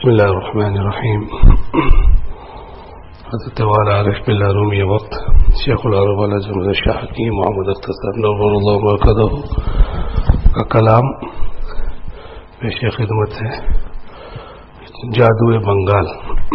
بسم اللہ الرحمن الرحیم. حضرت والا عارف باللہ رومی وقت شیخ العرب العظم شاہ حکیم محمد اختصر نور اللہ مرکزہ کا کلام پیش خدمت ہے. جادو بنگال.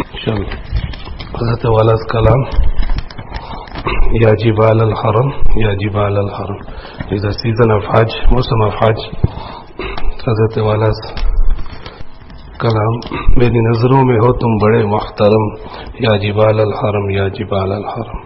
حضرت والا کا کلام یا جبال الحرم یا جبال الحرم. اذا سیزن آف حج، موسم آف حج، حضرت والا کلام میری نظروں میں ہو تم بڑے محترم، یا جبال الحرم یا جبال الحرم.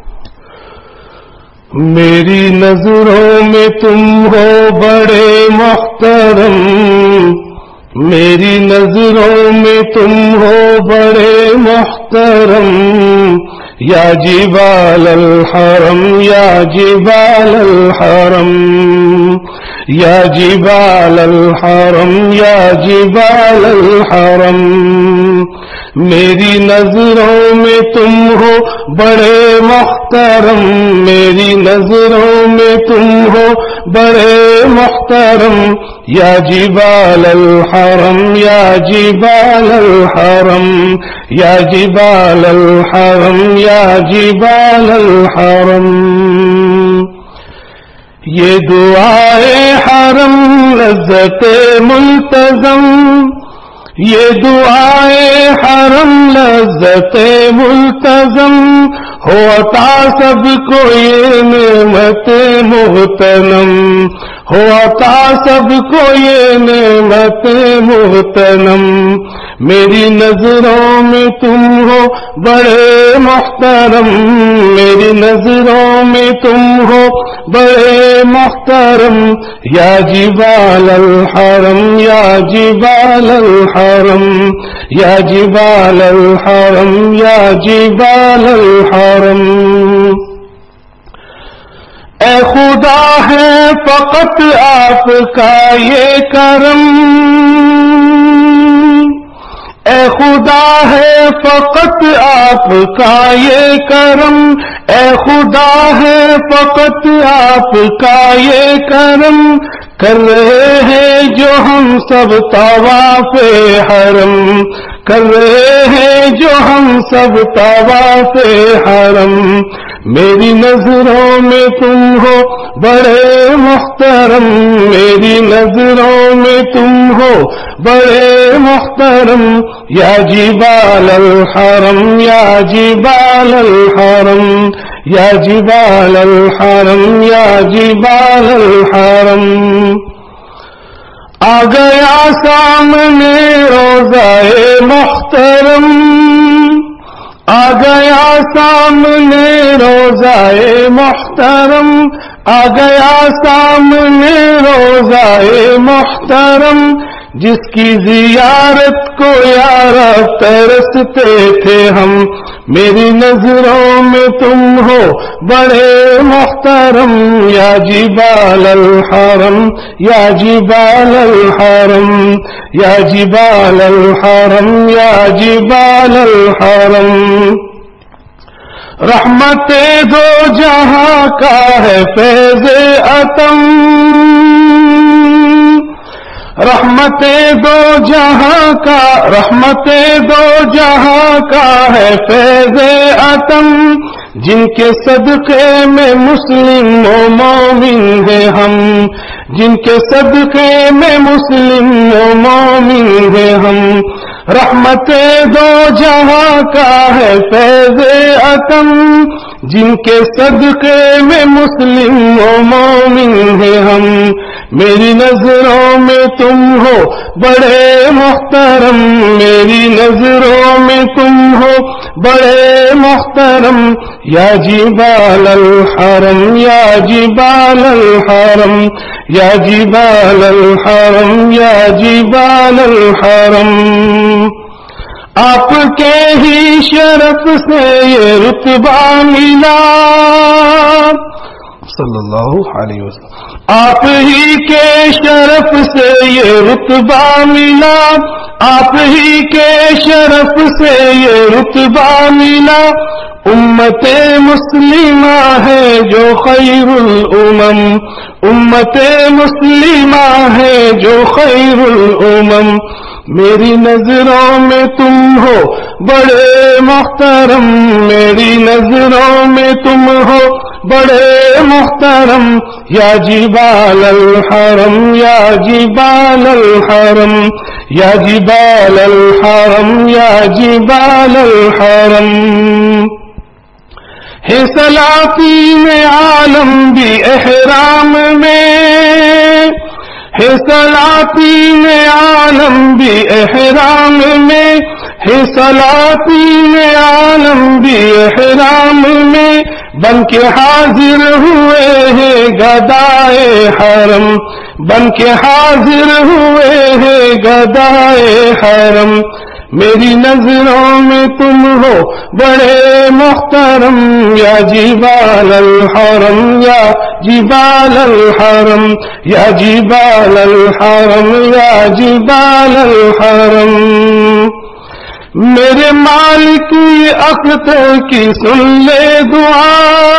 میری نظروں میں تم ہو بڑے محترم، میری نظروں میں تم ہو بڑے محترم، یا جبال الحرم یا جبال الحرم، یا جبال الحرم یا جبال الحرم. میری نظروں میں تم ہو بڑے محترم، میری نظروں میں تم ہو بڑے محترم، یا جبال الحرم یا جبال الحرم، یا جبال الحرم یا جبال الحرم. یہ دعائے حرم لذت ملتزم، یہ دعائے حرم لذت ملتزم، ہو عطا سب کو یہ نعمت مغتنم، ہو عطا سب کو یہ نعمت مغتنم. میری نظروں میں تم ہو بڑے محترم، میری نظروں میں تم ہو بڑے محترم، یا جبال الحرم یا جبال الحرم، یا جبال الحرم یا جبال الحرم. اے خدا ہے فقط آپ کا یہ کرم، اے خدا ہے فقط آپ کا یہ کرم، اے خدا ہے فقط آپ کا یہ کرم. کر رہے ہیں جو ہم سب طواف حرم، کر رہے ہیں جو ہم سب طواف حرم. میری نظروں میں تم ہو بڑے محترم، میری نظروں میں تم ہو بڑے محترم، یا جبال الحرم یا جبال الحرم، یا جبال الحرم یا جبال الحرم. آ گیا سامنے روضہ محترم، آ گیا سامنے روضہ محترم، آ گیا سامنے روضہ محترم. جس کی زیارت کو یارب ترستے تھے ہم، میری نظروں میں تم ہو بڑے محترم، یا جبال الحرم یا جبال الحرم، یا جبال الحرم یا جبال الحرم. رحمت دو جہاں کا ہے فیض عتم، رحمت دو جہاں کا، رحمت دو جہاں کا ہے فیض عتم. جن کے صدقے میں مسلم و مومن ہیں ہم، جن کے صدقے میں مسلم و مومن ہیں ہم. رحمت دو جہاں کا ہے فیض عتم، جن کے صدقے میں مسلم و مومن ہیں ہم. میری نظروں میں تم ہو بڑے محترم، میری نظروں میں تم ہو بڑے محترم، یا جبال الحرم یا جبال الحرم، یا جبال الحرم یا جبال الحرم. آپ کے ہی شرف سے یہ رتبہ ملا، صلی اللہ علیہ وسلم. آپ ہی کے شرف سے یہ رتبہ ملا، آپ ہی کے شرف سے یہ رتبہ ملا. امت مسلمہ ہے جو خیر الامم، امت مسلمہ ہے جو خیر الامم. میری نظروں میں تم ہو بڑے محترم، میری نظروں میں تم ہو بڑے محترم، یا جبال الحرم یا جبال الحرم، یا جبال الحرم یا جبال الحرم۔ ہے سلاطین عالم بھی احرام میں، ہے سلاطین عالم بھی احرام میں، ہے سلاطین عالم بھی احرام میں، بن کے حاضر ہوئے ہیں گدائے حرم، بن کے حاضر ہوئے ہیں گدائے حرم۔ میری نظروں میں تم ہو بڑے محترم، یا جبال الحرم یا جبال الحرم، یا جبال الحرم یا جبال الحرم۔ میرے مالک یہ اختر کی سن لے دعا،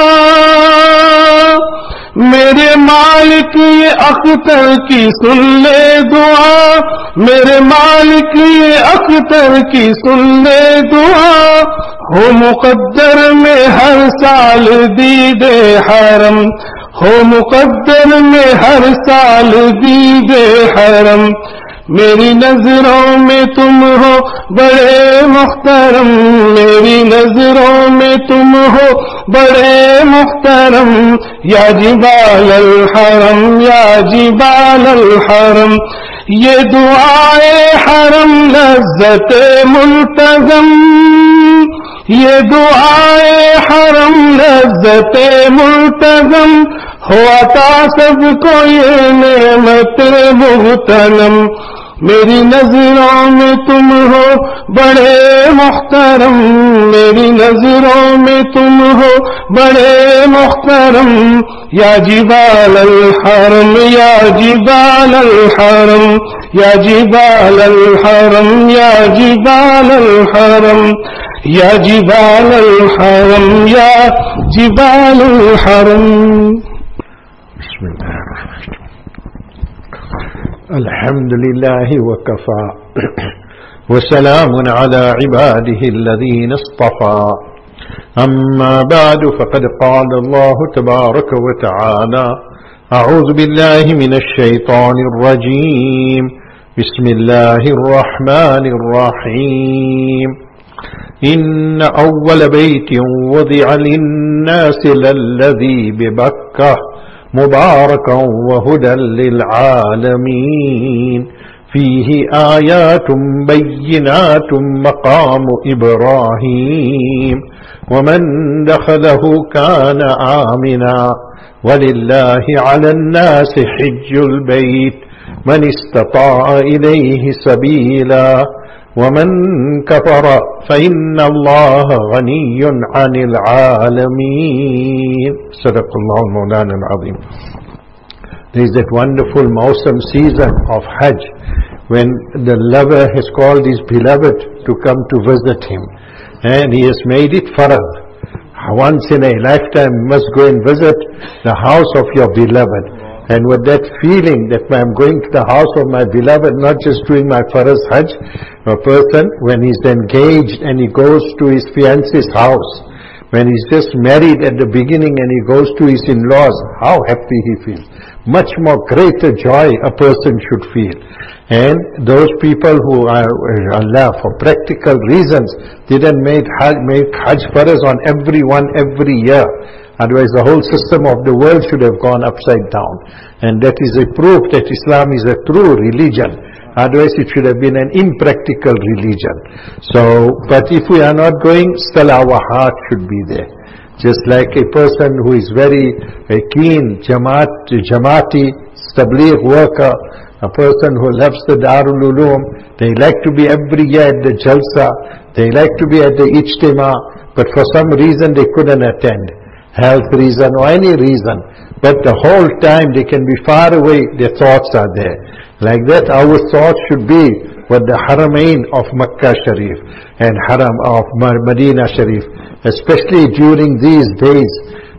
میرے مالک یہ اختر کی سن لے دعا، میرے مالک یہ اختر کی سن لے دعا، ہو مقدر میں ہر سال دید حرم، ہو مقدر میں ہر سال دید حرم۔ میری نظروں میں تم ہو بڑے محترم، میری نظروں میں تم ہو بڑے محترم، یا جبال الحرم یا جبال الحرم۔ یہ دعائے حرم لذت ملتزم، یہ دعائے حرم لذت ملتزم، ہو عطا سب کو یہ نعمت مغتنم۔ میری نظروں میں تم ہو بڑے محترم، میری نظروں میں تم ہو بڑے محترم، یا جبال الحرم یا جبال الحرم، یا جبال الحرم یا جبال الحرم، یا جبال الحرم یا جبال الحرم۔ بسم اللہ الرحمن الرحیم۔ الحمد للہ وکفى وسلام على عباده الذين اصطفى، أما بعد فقد قال الله تبارك وتعالى: أعوذ بالله من الشيطان الرجيم، بسم الله الرحمن الرحيم، إن أول بيت وضع للناس للذي ببكة مباركا وهدى للعالمين، فيه آيات بينات مقام إبراهيم، ومن دخله كان آمنا، ولله على الناس حج البيت من استطاع إليه سبيلا، ومن كفر فإن الله غني عن العالمين۔ صدق الله المولانا العظيم۔ There is that wonderful Mausam season of Hajj when the lover has called his beloved to come to visit him, and he has made it farad. Once in a lifetime you must go and visit the house of your beloved. And with that feeling that I'm going to the house of my beloved, not just doing my Faraz Hajj, a person when he's engaged and he goes to his fiance's house, when he's just married at the beginning and he goes to his in-laws, how happy he feels. Much more greater joy a person should feel. And those people who are, Allah, for practical reasons, didn't make Hajj Faraz on everyone every year. Otherwise the whole system of the world should have gone upside down. And that is a proof that Islam is a true religion. Otherwise it should have been an impractical religion. So, but if we are not going, still our heart should be there. Just like a person who is very keen, Jamaati, Tabligh worker, a person who loves the Darul Uloom, they like to be every year at the Jalsa, they like to be at the Ijtima, but for some reason they couldn't attend. Health reason or any reason, but the whole time they can be far away, their thoughts are there. Like that our thoughts should be with the Haramain of Makkah Sharif and Haram of Medina Sharif, especially during these days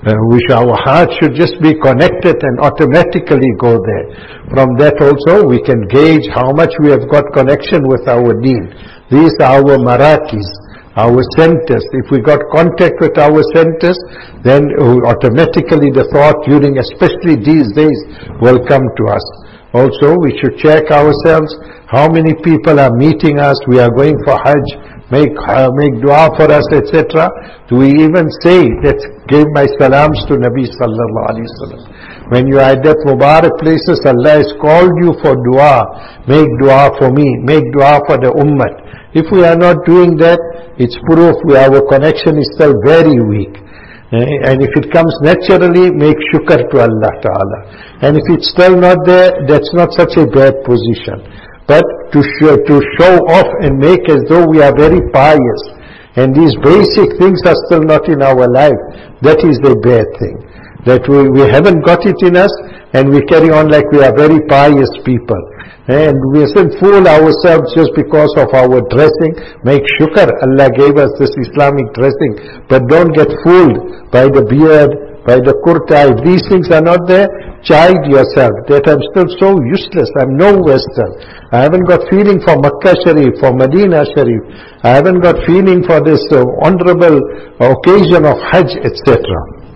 Our heart should just be connected and automatically go there. From that also we can gauge how much we have got connection with our deen. These are our marakis, our centers. If we got contact with our centers, then automatically the thought during especially these days will come to us. Also we should check ourselves, how many people are meeting us, we are going for Hajj, make dua for us, etc. Do we even say that, give my salams to Nabi sallallahu alaihi wasallam? When you are at that Mubarak places, Allah has called you for dua. Make dua for me, make dua for the ummah. If we are not doing that, it's proof our connection is still very weak. And if it comes naturally, make shukr to Allah Ta'ala. And if it's still not there, that's not such a bad position. But to show off and make as though we are very pious, and these basic things are still not in our life, that is the bad thing. That we haven't got it in us, and we carry on like we are very pious people. And we shouldn't fool ourselves just because of our dressing. Make shukr, Allah gave us this Islamic dressing. But don't get fooled by the beard, by the kurta. If these things are not there, chide yourself that I'm still so useless. I'm no Western. I haven't got feeling for Makkah Sharif, for Medina Sharif. I haven't got feeling for this honorable occasion of Hajj, etc.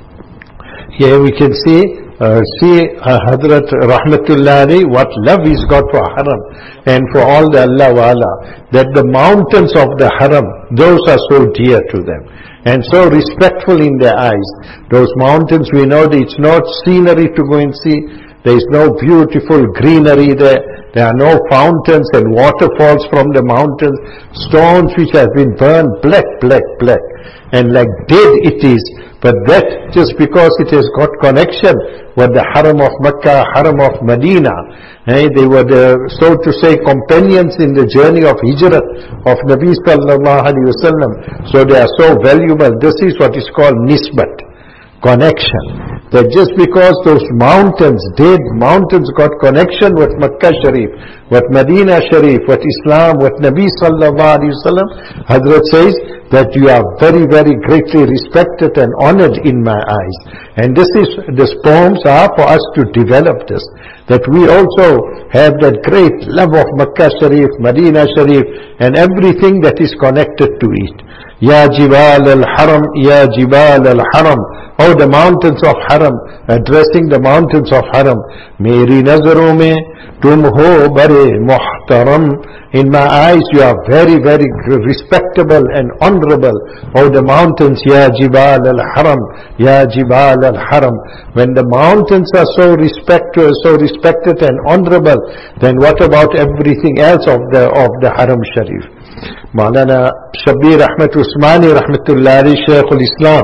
Here we can see Hadrat Rahmatullah alayhi, what love he's got for Haram and for all the Allah Wala, that the mountains of the Haram, those are so dear to them and so respectful in their eyes. Those mountains, we know that it's not scenery to go and see. There is no beautiful greenery there. There are no fountains and waterfalls from the mountains. Stones which have been burned black, black, black. And like dead it is. But that just because it has got connection with the Haram of Makkah, Haram of Medina. They were the, so to say, companions in the journey of Hijrat of Nabi sallallahu alaihi wasallam. So they are so valuable. This is what is called nisbat, connection. That just because those mountains, dead mountains, got connection with Makkah Sharif, with Medina Sharif, with Islam, with Nabi sallallahu alaihi wasallam, Hazrat says that you are very, very greatly respected and honored in my eyes. And these poems are for us to develop this, that we also have that great love of Makkah Sharif, Medina Sharif, and everything that is connected to it. Ya Jibal al-Haram, Ya Jibal al-Haram. Oh, the mountains of Haram, addressing the mountains of Haram. Meri nazaron mein tum ho bare muhtaram. In my eyes you are very, very respectable and honorable. Oh, the mountains, Ya Jibal al-Haram, Ya Jibal al-Haram. When the mountains are so respected and honorable, then what about everything else of the Haram Sharif? Maulana Shabbir Ahmed Usmani Rahmatullah alayhi, Shaykh al-Islam,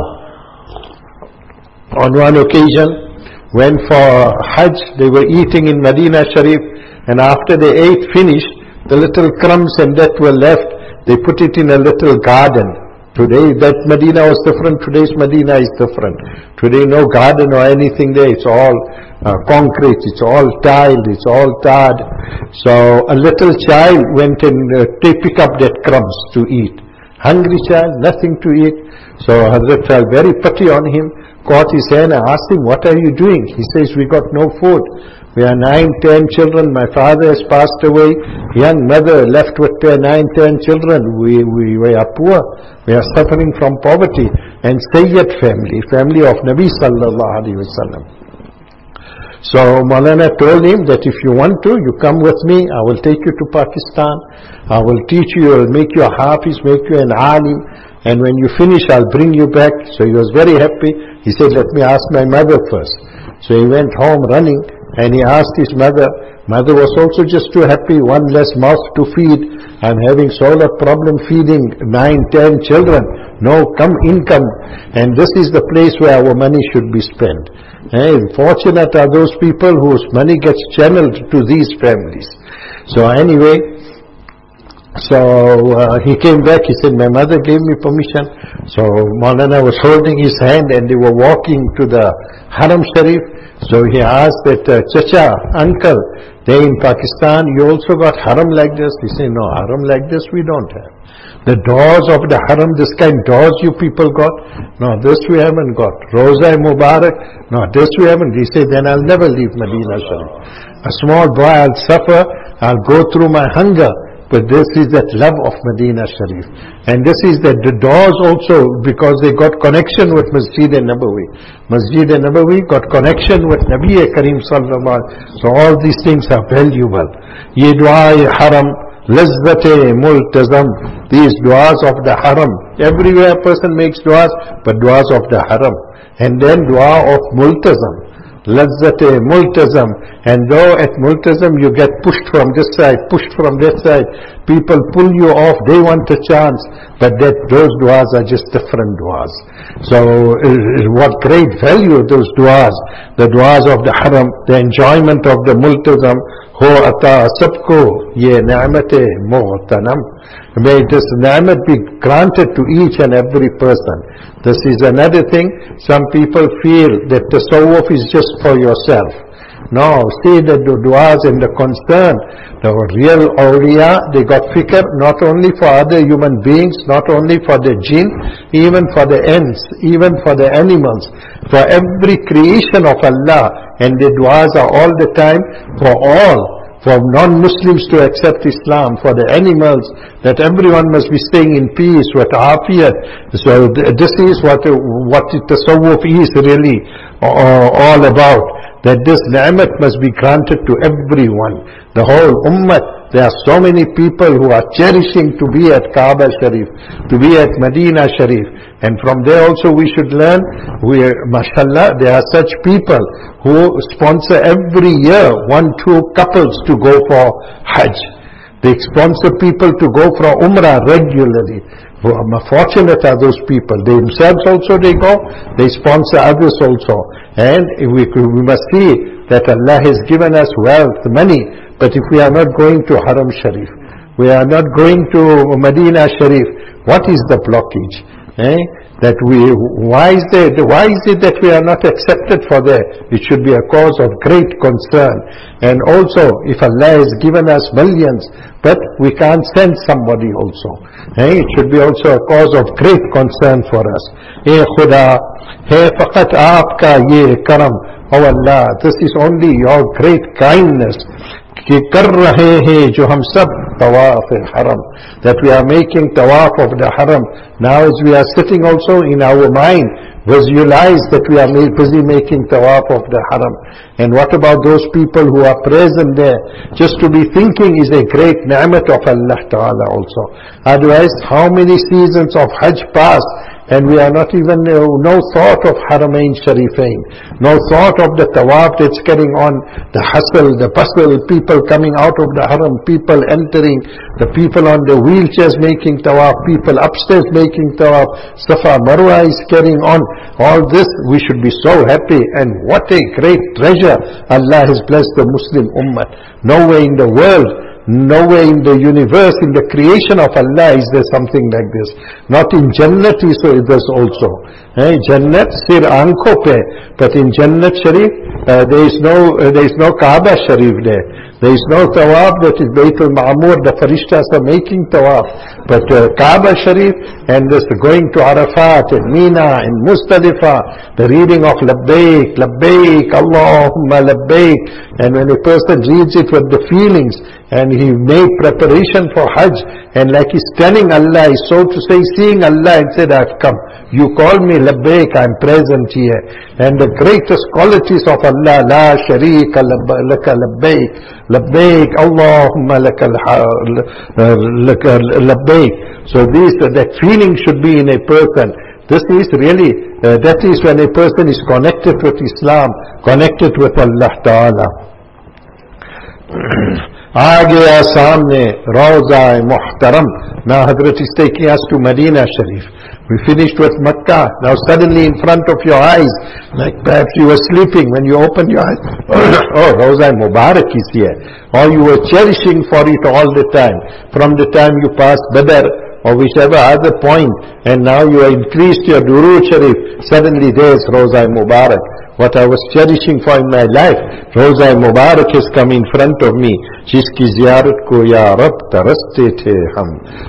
on one occasion went for Hajj. They were eating in Medina Sharif, and after they ate finished, the little crumbs and that were left, they put it in a little garden. Today that Medina was different, today's Medina is different. Today no garden or anything there, it's all concrete, it's all tiled, it's all tarred. So a little child went and picked up that crumbs to eat. Hungry child, nothing to eat. So Hazrat felt very pity on him, caught his hand and asked him, what are you doing? He says, we got no food. We are 9-10 children. My father has passed away. Young mother left with their 9-10 children. We are poor. We are suffering from poverty. And Sayyid family of Nabi sallallahu alaihi wasallam. So Maulana told him that if you want to, you come with me. I will take you to Pakistan. I will teach you. I will make you a hafiz, make you an alim. And when you finish, I'll bring you back. So he was very happy. He said, let me ask my mother first. So he went home running. And he asked his mother. Mother was also just too happy, one less mouth to feed. I'm having so much problem feeding 9-10 children. No income. And this is the place where our money should be spent. Fortunate are those people whose money gets channeled to these families. So anyway, he came back, he said, my mother gave me permission. So Maulana was holding his hand and they were walking to the Haram Sharif. So he asked that, Chacha, uncle, There in Pakistan, you also got haram like this. We say, no, haram like this we don't have. The doors of the haram, this kind of doors you people got? No, this we haven't got. Roza Mubarak? No, this we haven't. We say, then I'll never leave Medina Sharif. A small boy, I'll suffer, I'll go through my hunger. But this is that love of Medina Sharif. And this is that the doors also, because they got connection with Masjid Nabawi. Masjid Nabawi got connection with Nabi Kareem Sallallahu Alaihi Wasallam. So all these things are valuable. Ye dua haram, lazzate multazam. These duas of the haram. Everywhere a person makes duas, but duas of the haram. And then dua of multazam. Lazzate multazam. And though at multazam you get pushed from this side, pushed from that side, people pull you off, they want a chance, but those duas are just different duas. So what great value those duas, the duas of the haram, the enjoyment of the multazam. Ho ata sabko ye ni'mate mughtanam. May this ni'mat be granted to each and every person. This is another thing. Some people feel that tasawwuf is just for yourself. No, see the du'as and the concern. The real awliya, they got fikr not only for other human beings, not only for the jinn, even for the ants, even for the animals, for every creation of Allah. And the du'as are all the time for all, for non-Muslims to accept Islam, for the animals, that everyone must be staying in peace, with afiyat. So this is what tasawwuf is really all about. That this ni'mat must be granted to everyone. The whole ummah, there are so many people who are cherishing to be at Kaaba Sharif, to be at Medina Sharif. And from there also we should learn, mashallah, there are such people who sponsor every year 1-2 couples to go for Hajj. They sponsor people to go for Umrah regularly. Fortunate are those people. They themselves also they go, they sponsor others also. And we must see that Allah has given us wealth, money, but if we are not going to Haram Sharif, we are not going to Medina Sharif, what is the blockage? That why is it that we are not accepted for there? It should be a cause of great concern. And also, if Allah has given us millions, but we can't send somebody also. It should be also a cause of great concern for us. Khuda, faqat aapka ye karam. Oh Allah, this is only your great kindness. कि कर रहे हैं जो हम सब tawaf al-haram, that we are making tawaf of the haram. Now as we are sitting also in our mind, visualize that we are busy making tawaf of the haram. And what about those people who are present there? Just to be thinking is a great ni'mat of Allah Ta'ala also. Otherwise, how many seasons of Hajj pass and we are not even, no thought of Haramain Sharifain, no thought of the tawaf that's carrying on, the hustle, the bustle, people coming out of the haram, people entering, the people on the wheelchairs making tawaf, people upstairs making tawaf, Safa Marwa is carrying on. All this, we should be so happy, and what a great treasure Allah has blessed the Muslim ummah. Nowhere in the world, nowhere in the universe, in the creation of Allah is there something like this. Not in Jannat is also. Jannat sir aankho pe, but in Jannat Sharif there is no Kaaba Sharif there. There is no tawaf, that is Baytul Ma'mur, the Farishtas are making tawaf. But Kaaba Sharif and this going to Arafat and Mina and Muzdalifah, the reading of Labbaik, Labbaik, Allahumma Labbaik. And when a person reads it with the feelings and he made preparation for Hajj, and like he's telling Allah, is so to say seeing Allah and said, I've come. You call me Labbaik, I'm present here. And the greatest qualities of Allah, La Sharika Laka Labbaik, Labbaik, Allahumma Laka Labbaik. So that feeling should be in a person. This is really, that is when a person is connected with Islam, connected with Allah Ta'ala. आ गया सामने रोज़ा मुहतरम. Now Hazrat is taking us to Medina Sharif. We finished with Makkah. Now suddenly in front of your eyes, like perhaps you were sleeping, when you opened your eyes, oh, Roza Mubarak is here. Or you were cherishing for it all the time. From the time you passed Badr, or whichever other point, and now you have increased your Durood Sharif, suddenly there's Roza Mubarak. what I was cherishing for in my life. Roza Mubarak has come in front of me. Jiski ziyarat ko ya Rab taraste the hum.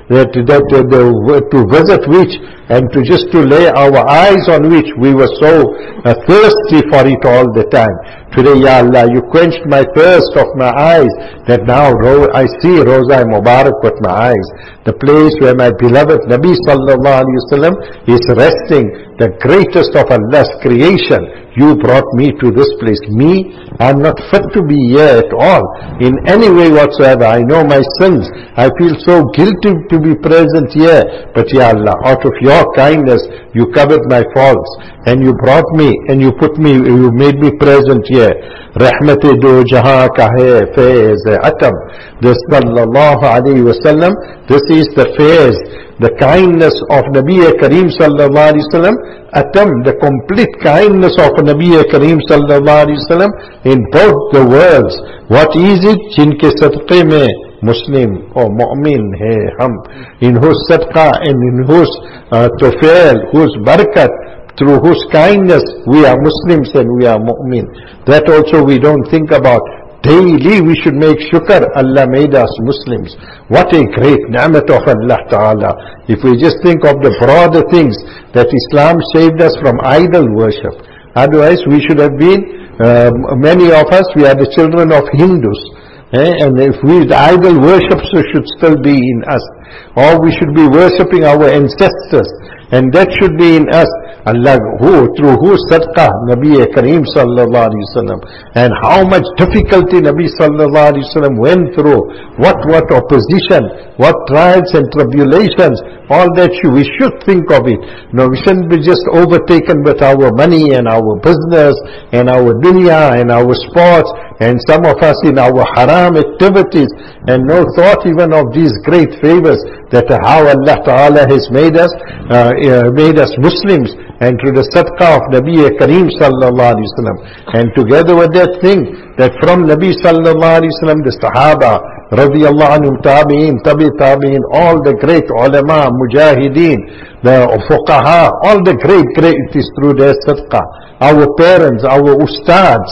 To visit which, and just to lay our eyes on which, we were so thirsty for it all the time. Today, Ya Allah, you quenched my thirst of my eyes, that now I see Roza Mubarak with my eyes. The place where my beloved Nabi sallallahu alayhi wasallam is resting, the greatest of Allah's creation. You brought me to this place. Me, I'm not fit to be here at all, in any way whatsoever. I know my sins. I feel so guilty to be present here. But Ya Allah, out of your kindness, you covered my faults, and you brought me, and you made me present here. Rahmat-e do jahan ka hai faiz atam. This sallallahu alayhi wasallam, this is the faiz, the kindness of Nabi Kareem sallallahu alayhi wasallam, atam, the complete kindness of Nabi Kareem sallallahu alayhi wasallam in both the worlds. What is it? Jinke sadqe mein Muslim or mu'min hai hum, in whose sadqa and in whose tufail, whose barakat, through whose kindness we are Muslims and we are mu'min. That also we don't think about. Daily we should make shukr, Allah made us Muslims. What a great ni'mat of Allah Ta'ala. If we just think of the broader things, that Islam saved us from idol worship. Otherwise we should have been, many of us, we are the children of Hindus. And if the idol worship should still be in us, or we should be worshipping our ancestors, and that should be in us. Allah, through whose sadqa Nabi Kareem sallallahu alayhi wasallam, and how much difficulty Nabi sallallahu alayhi wasallam went through, what opposition, what trials and tribulations, all that we should think of it. No, we shouldn't be just overtaken with our money and our business and our dunya and our sports, and some of us in our haram activities, and no thought even of these great favors, that how Allah Ta'ala has made us Muslims, and through the sadqa of Nabi Kareem sallallahu alayhi wasallam. And together with that thing, that from Nabi sallallahu alayhi wasallam, the Sahaba, radiyallahu anhum, tabi'in, tabi'in, all the great ulama, mujahideen, the fuqaha, all the great, it is through their sadqa. Our parents, our ustads,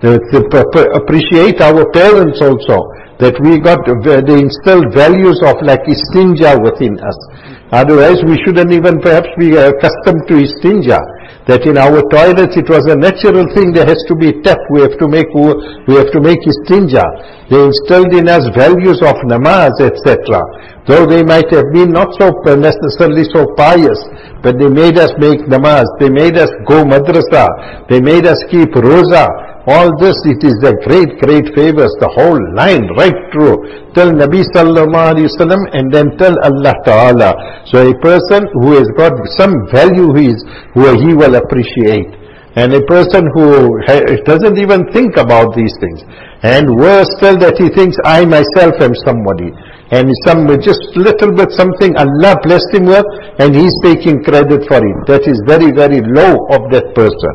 appreciate our parents also, that they instilled values of like istinja within us. Otherwise we shouldn't even perhaps be accustomed to istinja, that in our toilets it was a natural thing, there has to be tap, we have to make istinja. They instilled in us values of namaz, etc. Though they might have been not so necessarily so pious, but they made us make namaz, they made us go madrasa, they made us keep roza. All this, it is the great favors, the whole line, right through, till Nabi sallallahu alayhi wasallam, and then till Allah Ta'ala. So a person who has got some value, he will appreciate. And a person who doesn't even think about these things, and worse still, that he thinks, I myself am somebody, and just little bit something Allah blessed him with, and he's taking credit for it. That is very, very low of that person.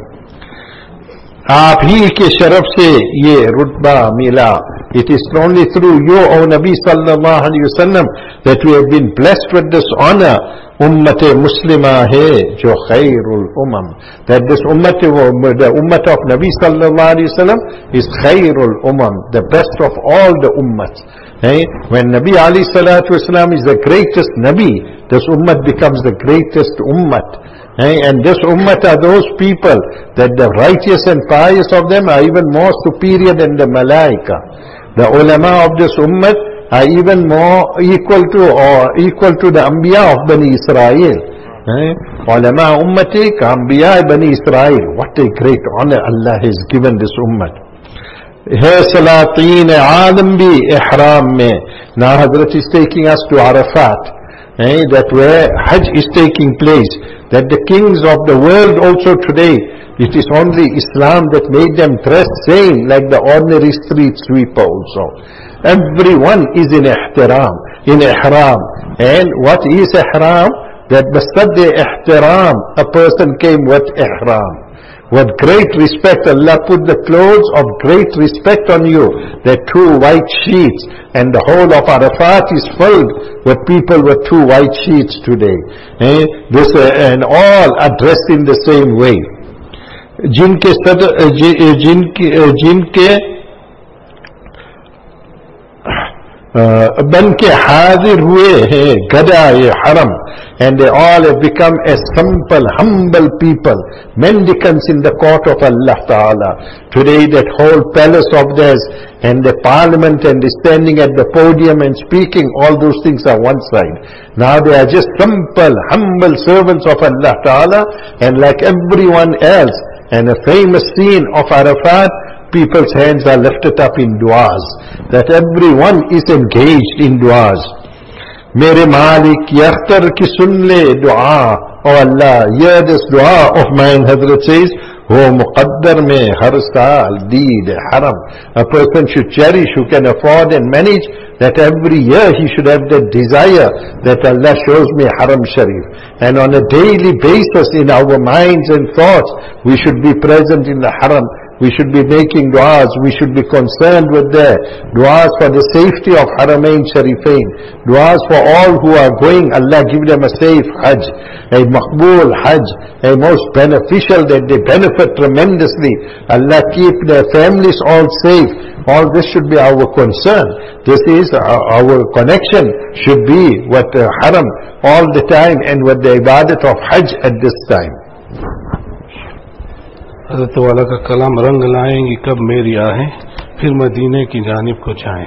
आप ही के शरफ से ये रुतबा मिला. It is only through you, O Nabi sallallahu alaihi wasallam, that we have been blessed with this honor. Ummat Muslima hai jo khairul umam. That this ummat, the ummat of Nabi sallallahu alaihi wasallam is khairul umam, the best of all the ummats. When Nabi alayhi salatu wasalam is the greatest Nabi, this ummat becomes the greatest ummat. And this ummat are those people that the righteous and pious of them are even more superior than the malaika. The ulama of this ummat are even more equal to the anbiya of Bani Israel. Ulama ummati ka anbiya Bani Israel. What a great honor Allah has given this ummat. Hai salateen aalam bhi ihram mein. Now Hazrat is taking us to Arafat. That where Hajj is taking place, that the kings of the world also today, it is only Islam that made them dress same like the ordinary street sweeper also. Everyone is in ihram. And what is ihram? That beside the ihram, a person came with ihram. With great respect, Allah put the clothes of great respect on you. The two white sheets, and the whole of Arafat is filled with people with two white sheets today. And all are dressed in the same way. जिनके बन के हाजिर हुए हैं गदा ये हरम, and they all have become as simple, humble people, mendicants in the court of Allah Ta'ala. Today that whole palace of theirs and the parliament and the standing at the podium and speaking, all those things are one side. Now they are just simple, humble servants of Allah Ta'ala, and like everyone else. And a famous scene of Arafat, people's hands are lifted up in du'as, that everyone is engaged in du'as. Mere Malik yakhtar ki sun le du'a, oh Allah, hear this du'a of mine. Hazrat says, oh muqaddar mein har saal deed haram. A person should cherish, who can afford and manage, that every year he should have the desire that Allah shows me Haram Sharif. And on a daily basis in our minds and thoughts, we should be present in the Haram. We should be making du'as. We should be concerned with the du'as for the safety of Haramain Sharifain. Du'as for all who are going. Allah give them a safe Hajj, a Maqbool Hajj, a most beneficial, that they benefit tremendously. Allah keep their families all safe. All this should be our concern. This is our connection should be with the Haram all the time and with the ibadat of Hajj at this time. حضرت والا کا کلام رنگ لائیں گی کب میری آہیں پھر مدینے کی جانب کو جائیں.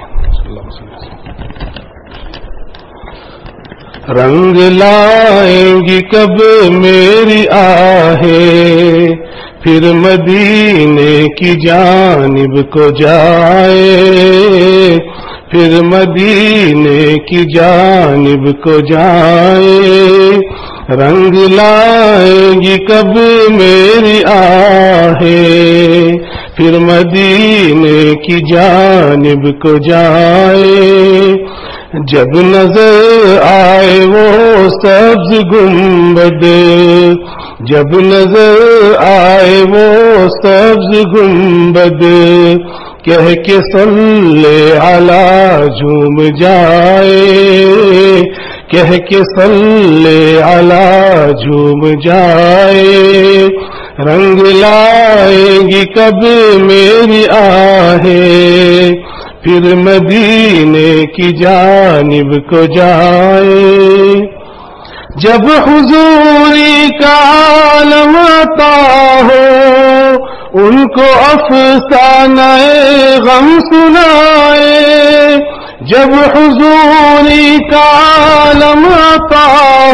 رنگ لائیں گی کب میری آہیں پھر مدینے کی جانب کو جائے, پھر مدینے کی جانب کو جائے. رنگ لائیں گی کب میری آہیں پھر مدینے کی جانب کو جائے. جب نظر آئے وہ سبز گنبد, جب نظر آئے وہ سبز گنبد, کہہ کے صلی علی جھوم جائے, کہہ کے صلی علی جھوم جائے. رنگ لائیں گی کب میری آہیں پھر مدینے کی جانب کو جائے. جب حضوری کا عالم عطا ہو ان کو افسانہ غم سنائے. جب حضوری کا عالم عطا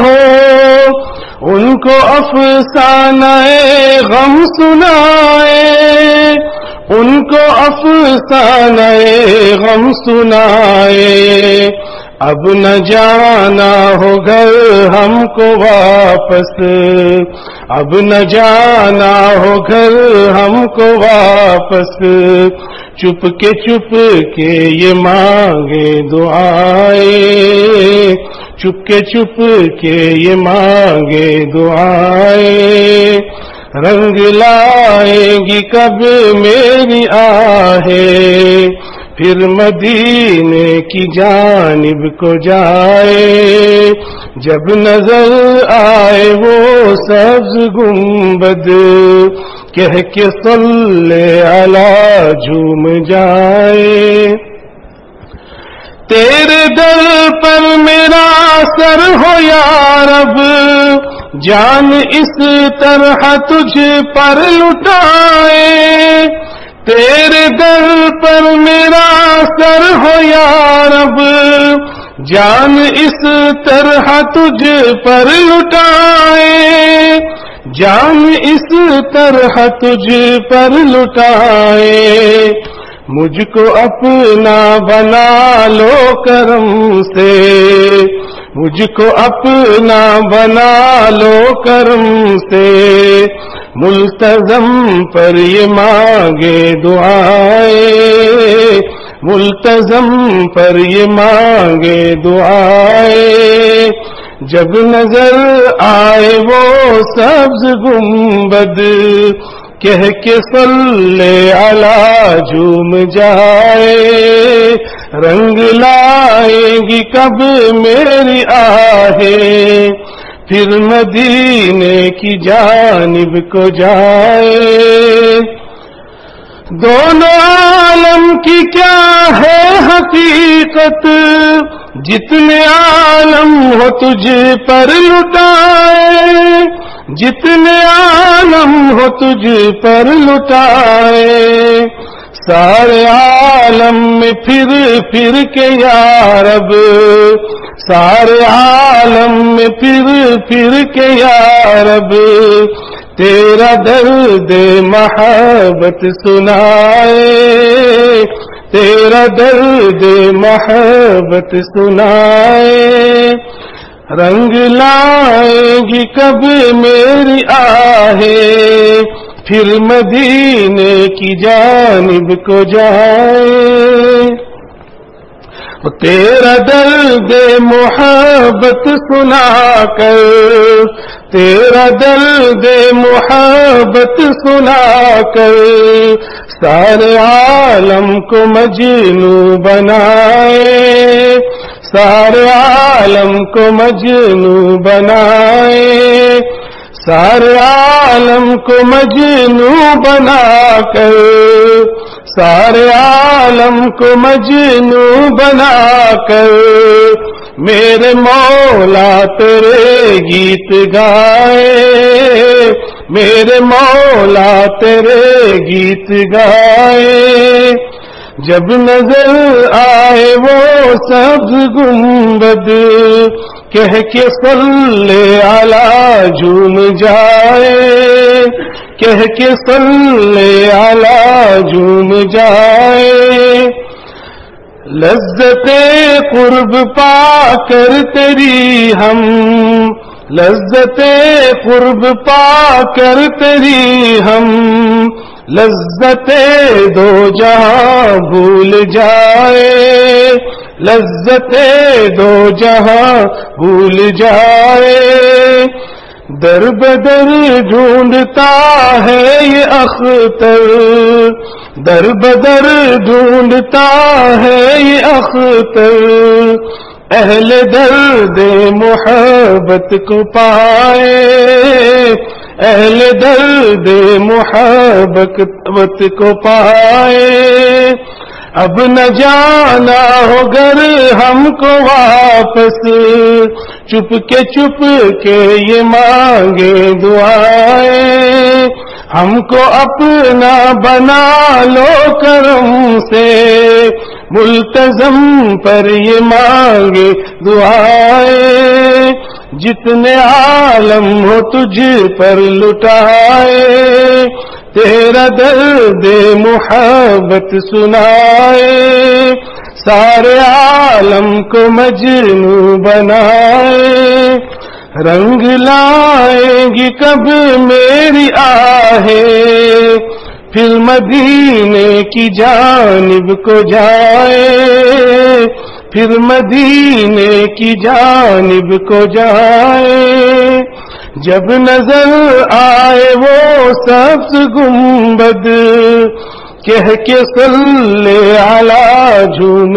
ہو ان کو افسانہ غم سنائے, ان کو افسانہ غم سنائے. اب نہ جانا ہو گھر ہم کو واپس, اب نہ جانا ہو گھر ہم کو واپس. چپ کے یہ مانگے دعائیں, چپ کے یہ مانگے دعائیں. رنگ لائیں گی کب میری آہیں پھر مدینے کی جانب کو جائے. جب نظر آئے وہ سبز گنبد, کہہ کے صلی علی جھوم جائے. تیرے در پر میرا سر ہو یا رب, جان اس طرح تجھ پر لٹائے. تیرے در پر میرا سر ہو یا رب, جان اس طرح تجھ پر لٹائے. جان اس طرح تجھ پر لٹائے. مجھ کو اپنا بنا لو کرم سے, مجھ کو اپنا بنا لو کرم سے. ملتزم پر یہ مانگے دعائیں, ملتزم پر یہ مانگے دعائیں. جب نظر آئے وہ سبز گنبد, کہہ کے صلی علی جھوم جائے. رنگ لائیں گی کب میری آہیں پھر مدینے کی جانب کو جائے. دونوں عالم کی کیا ہے حقیقت، جتنے عالم ہو تجھ پر لٹائے، جتنے عالم ہو تجھ پر لٹائے. سارے عالم میں پھر کے یا رب، سارے عالم میں پھر کے یا رب، تیرا درد محبت سنائے، تیرا درد محبت سنائے. رنگ لائے گی کب میری آہیں، پھر مدینے کی جانب کو جائے. تیرا درد محبت سنا کر، تیرا درد محبت سنا کر، سارے عالم کو مجنوں بنائے، سارے عالم کو مجنوں بنائے. سارے عالم کو مجنوں بنا کر، سارے عالم کو مجنوں بنا کر، میرے مولا تیرے گیت گائے، میرے مولا تیرے گیت گائے. جب نظر آئے وہ سبز گنبد، کہہ کے صلی علی جھوم جائے، کہہ کے صلی علی جھوم جائے. لذت قرب پا کر تیری ہم، لذت قرب پا کر تیری ہم، لذت دو جہاں بھول جائے، لذت دو جہاں بھول جائے. در بدر ڈھونڈتا ہے یہ اختر، در بدر ڈھونڈتا ہے یہ اختر، اہل درد محبت کو پائے، اہل درد محبت کو پائے. اب نہ جانا ہو گر ہم کو واپس، چپ کے یہ مانگے دعائیں. ہم کو اپنا بنا لو کرم سے، ملتزم پر یہ مانگے دعائیں. جتنے عالم ہو تجھ پر لٹائے، تیرا درد محبت سنائے. سارے عالم کو مجنوں بنائے. رنگ لائے گی کب میری آہیں، پھر مدینے کی جانب کو جائے، پھر مدینے کی جانب کو جائے. جب نظر آئے وہ سبز گنبد، کہہ کے صلی علی جھوم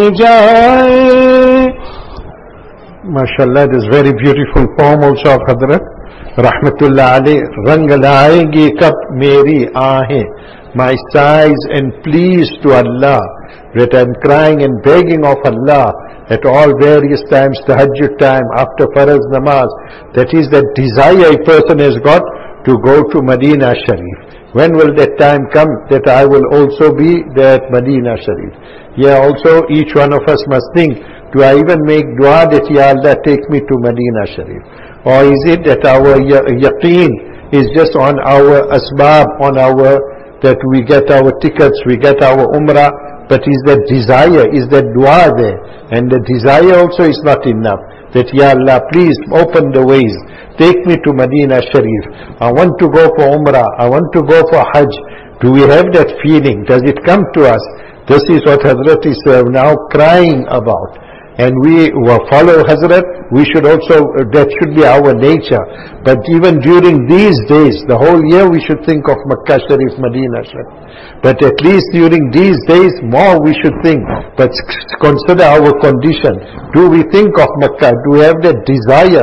جائے. MashaAllah, this very beautiful poem also of Hazrat Rahmatullah alayh. Rang laayegi kab meri aahein, my sighs and pleas to Allah, that I am crying and begging of Allah at all various times, tahajjud time, after Farz namaz. That is that desire a person has got to go to Medina Sharif. When will that time come that I will also be there at Medina Sharif? Yeah, also each one of us must think, do I even make dua that Ya Allah take me to Medina Sharif? Or is it that our yaqeen is just on our asbab, on our, that we get our tickets, we get our umrah, but is that desire, is that dua there? And the desire also is not enough. That Ya Allah, please open the ways, take me to Medina Sharif. I want to go for umrah, I want to go for hajj. Do we have that feeling? Does it come to us? This is what Hazrat is now crying about. And we follow Hazrat, we should also, that should be our nature. But even during these days, the whole year we should think of Makkah Sharif, Medina Sharif. But at least during these days, more we should think. But consider our condition. Do we think of Makkah? Do we have that desire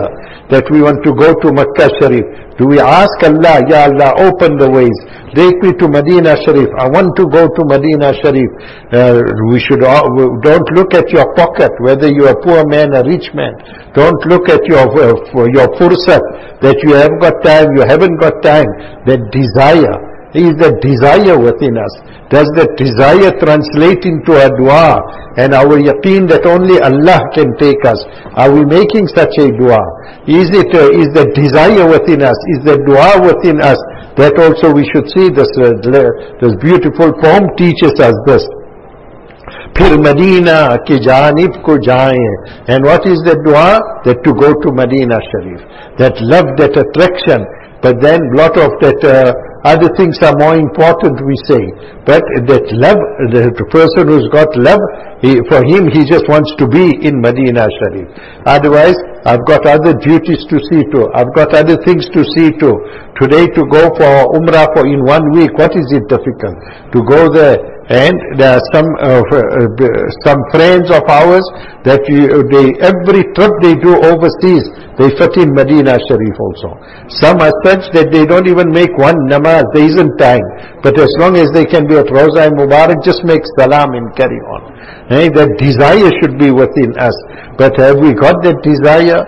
that we want to go to Makkah Sharif? Do we ask Allah, Ya Allah, open the ways, take me to Medina Sharif, I want to go to Medina Sharif. Don't look at your pocket, whether you are a poor man or rich man. Don't look at your fursat, that you have got time, you haven't got time. That desire, is the desire within us. Does that desire translate into a dua and our yaqeen that only Allah can take us? Are we making such a dua? Is the desire within us? Is the dua within us? That also we should see. This beautiful poem teaches us this. फिर Medina की जानिब को जाएं. And what is the dua? That to go to Medina Sharif. That love, that attraction. But then lot of that other things are more important, we say. But that love, the person who's got love, for him he just wants to be in Medina Sharif. Otherwise, I've got other duties to see to. I've got other things to see to. Today to go for Umrah for in 1 week, what is it difficult? To go there. And there are some friends of ours that every trip they do overseas, they fit in Medina Sharif also. Some are such that they don't even make one namaz, there isn't time. But as long as they can be at Rawza Mubarak, just make salam and carry on. That desire should be within us. But have we got that desire?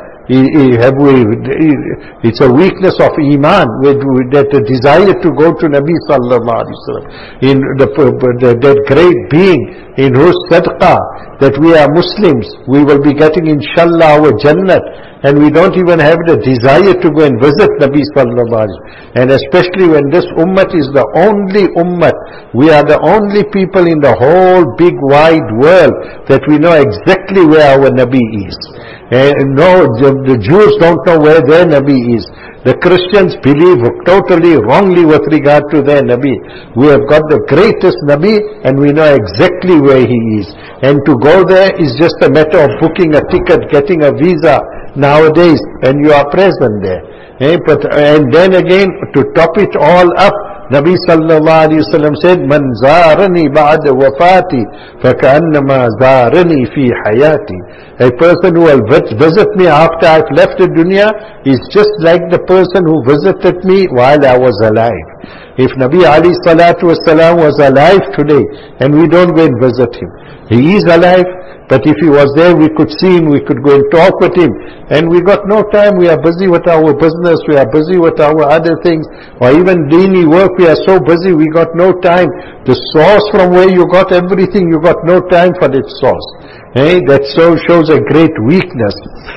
It's a weakness of iman, that the desire to go to Nabi sallallahu alaihi wasallam, in that great being in whose sadaqah that we are Muslims, we will be getting inshallah our Jannat, and we don't even have the desire to go and visit Nabi sallallahu alaihi wasallam. And especially when this ummah is the only ummah, we are the only people in the whole big wide world that we know exactly where our Nabi is. And no, the Jews don't know where their Nabi is. The Christians believe totally wrongly with regard to their Nabi. We have got the greatest Nabi and we know exactly where he is. And to go there is just a matter of booking a ticket, getting a visa nowadays, and you are present there. And then again, to top it all up, Nabi sallallahu alayhi wa sallam said, Man zarani ba'da wafati, faka'annama zarani fi hayati. A person who will visit me after I've left the dunya is just like the person who visited me while I was alive. If Nabi alayhi salatu wasalam was alive today, and we don't go and visit him, he is alive. But if he was there, we could see him, we could go and talk with him. And we got no time, we are busy with our business, we are busy with our other things, or even dini work, we are so busy, we got no time. The source from where you got everything, you got no time for that source. That so shows a great weakness.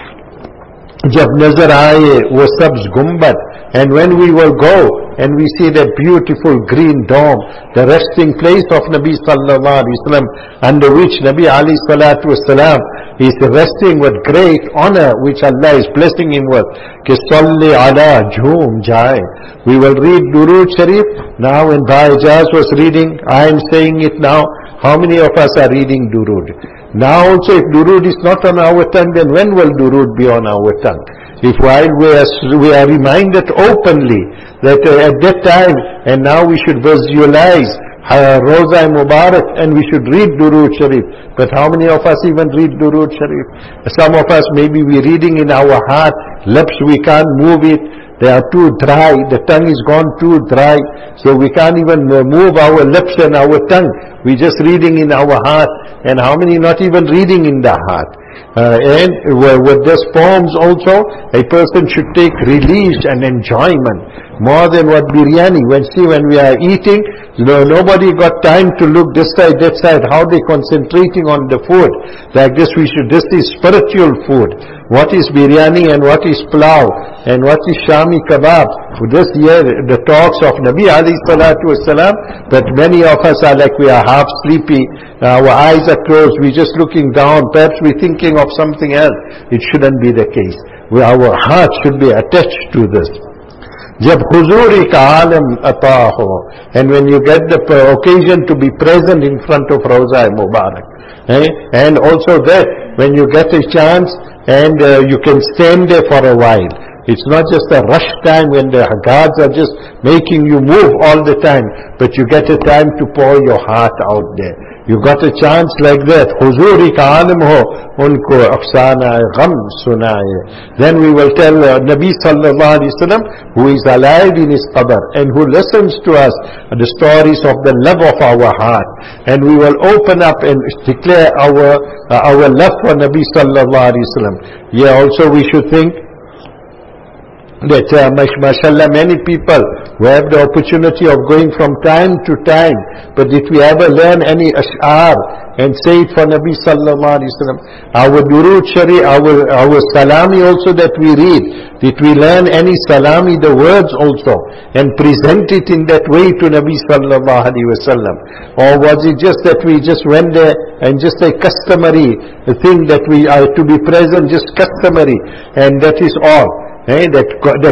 Jab nazar aaye wo sabz gumbad, and when we will go and we see that beautiful green dome, the resting place of Nabi sallallahu alaihi wasallam, under which Nabi alayhi salatu wasalam is resting with great honor, which Allah is blessing him with. Ki salli ala jhoom jaye. We will read Durood Sharif now. When Bhai Ijaz was reading, I am saying it now. How many of us are reading Durood? Now also, if Durood is not on our tongue, then when will Durood be on our tongue? If while we are reminded openly that at that time, and now we should visualize Rawza Mubarak, and we should read Durood Sharif. But how many of us even read Durood Sharif? Some of us maybe we're reading in our heart, lips we can't move it. They are too dry, the tongue is gone too dry, so we can't even move our lips and our tongue. We're just reading in our heart, and how many not even reading in the heart? And with these poems also, a person should take relief and enjoyment more than what biryani. When we are eating, nobody got time to look this side, that side, how they concentrating on the food. Like this, this is spiritual food. What is biryani and what is pulao and what is shami kebab? This year, the talks of Nabi alayhi salatu wasalam, but many of us are like we are half sleepy, our eyes are closed, we're just looking down, perhaps we're thinking of something else. It shouldn't be the case. Our heart should be attached to this. Jab huzuri ka alam ata ho, and when you get the occasion to be present in front of Rawza Mubarak, and also that when you get a chance and you can stand there for a while. It's not just a rush time when the guards are just making you move all the time, but you get a time to pour your heart out there. You got a chance like that. Huzuri ka alim ho, unko afsana gham sunaye. Then we will tell Nabi sallallahu alaihi wasallam, who is alive in his qabr and who listens to us, the stories of the love of our heart. And we will open up and declare our love for Nabi sallallahu alaihi wasallam. Yeah, also we should think that mashallah, many people who have the opportunity of going from time to time, but did we ever learn any ash'ar and say it for Nabi sallallahu alaihi wasallam? Our durood shari, our salami also that we read, did we learn any salami, the words also, and present it in that way to Nabi sallallahu alaihi wasallam? Or was it just that we just went there and just a customary thing that we are to be present, just customary, and that is all? That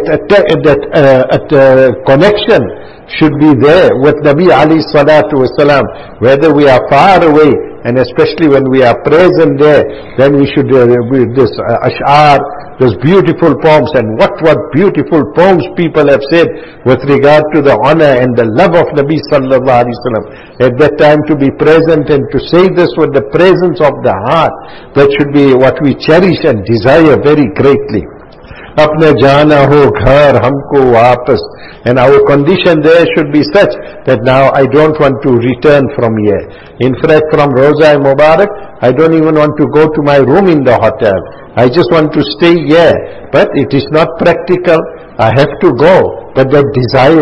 connection should be there with Nabi alayhi salatu wasalam. Whether we are far away and especially when we are present there, then we should this ash'ar, those beautiful poems. And what beautiful poems people have said with regard to the honor and the love of Nabi sallallahu alaihi wasallam. At that time to be present and to say this with the presence of the heart, that should be what we cherish and desire very greatly. अपने जाना हो घर हमको वापस. And our condition there should be such that now I don't want to return from here. In fact, from Roza Mubarak, I don't even want to go to my room in the hotel. I just want to stay here. But it is not practical. I have to go. But that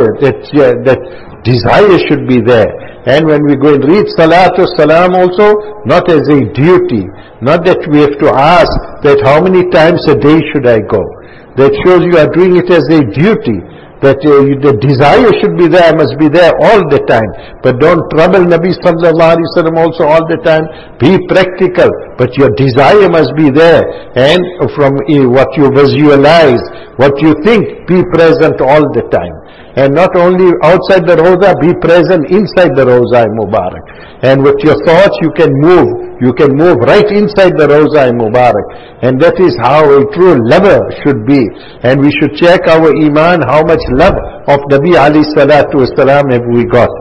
desire should be there. And when we go and read Salatu Salam also, not as a duty, not that we have to ask that how many times a day should I go. That shows you are doing it as a duty. That the desire should be there, must be there all the time. But don't trouble Nabi sallallahu alaihi wasallam also all the time. Be practical, but your desire must be there. And from what you visualize, what you think, be present all the time. And not only outside the Roza, be present inside the Roza Mubarak. And with your thoughts you can move right inside the Roza Mubarak. And that is how a true lover should be. And we should check our iman, how much love of Nabi alayhi salatu wasalam have we got.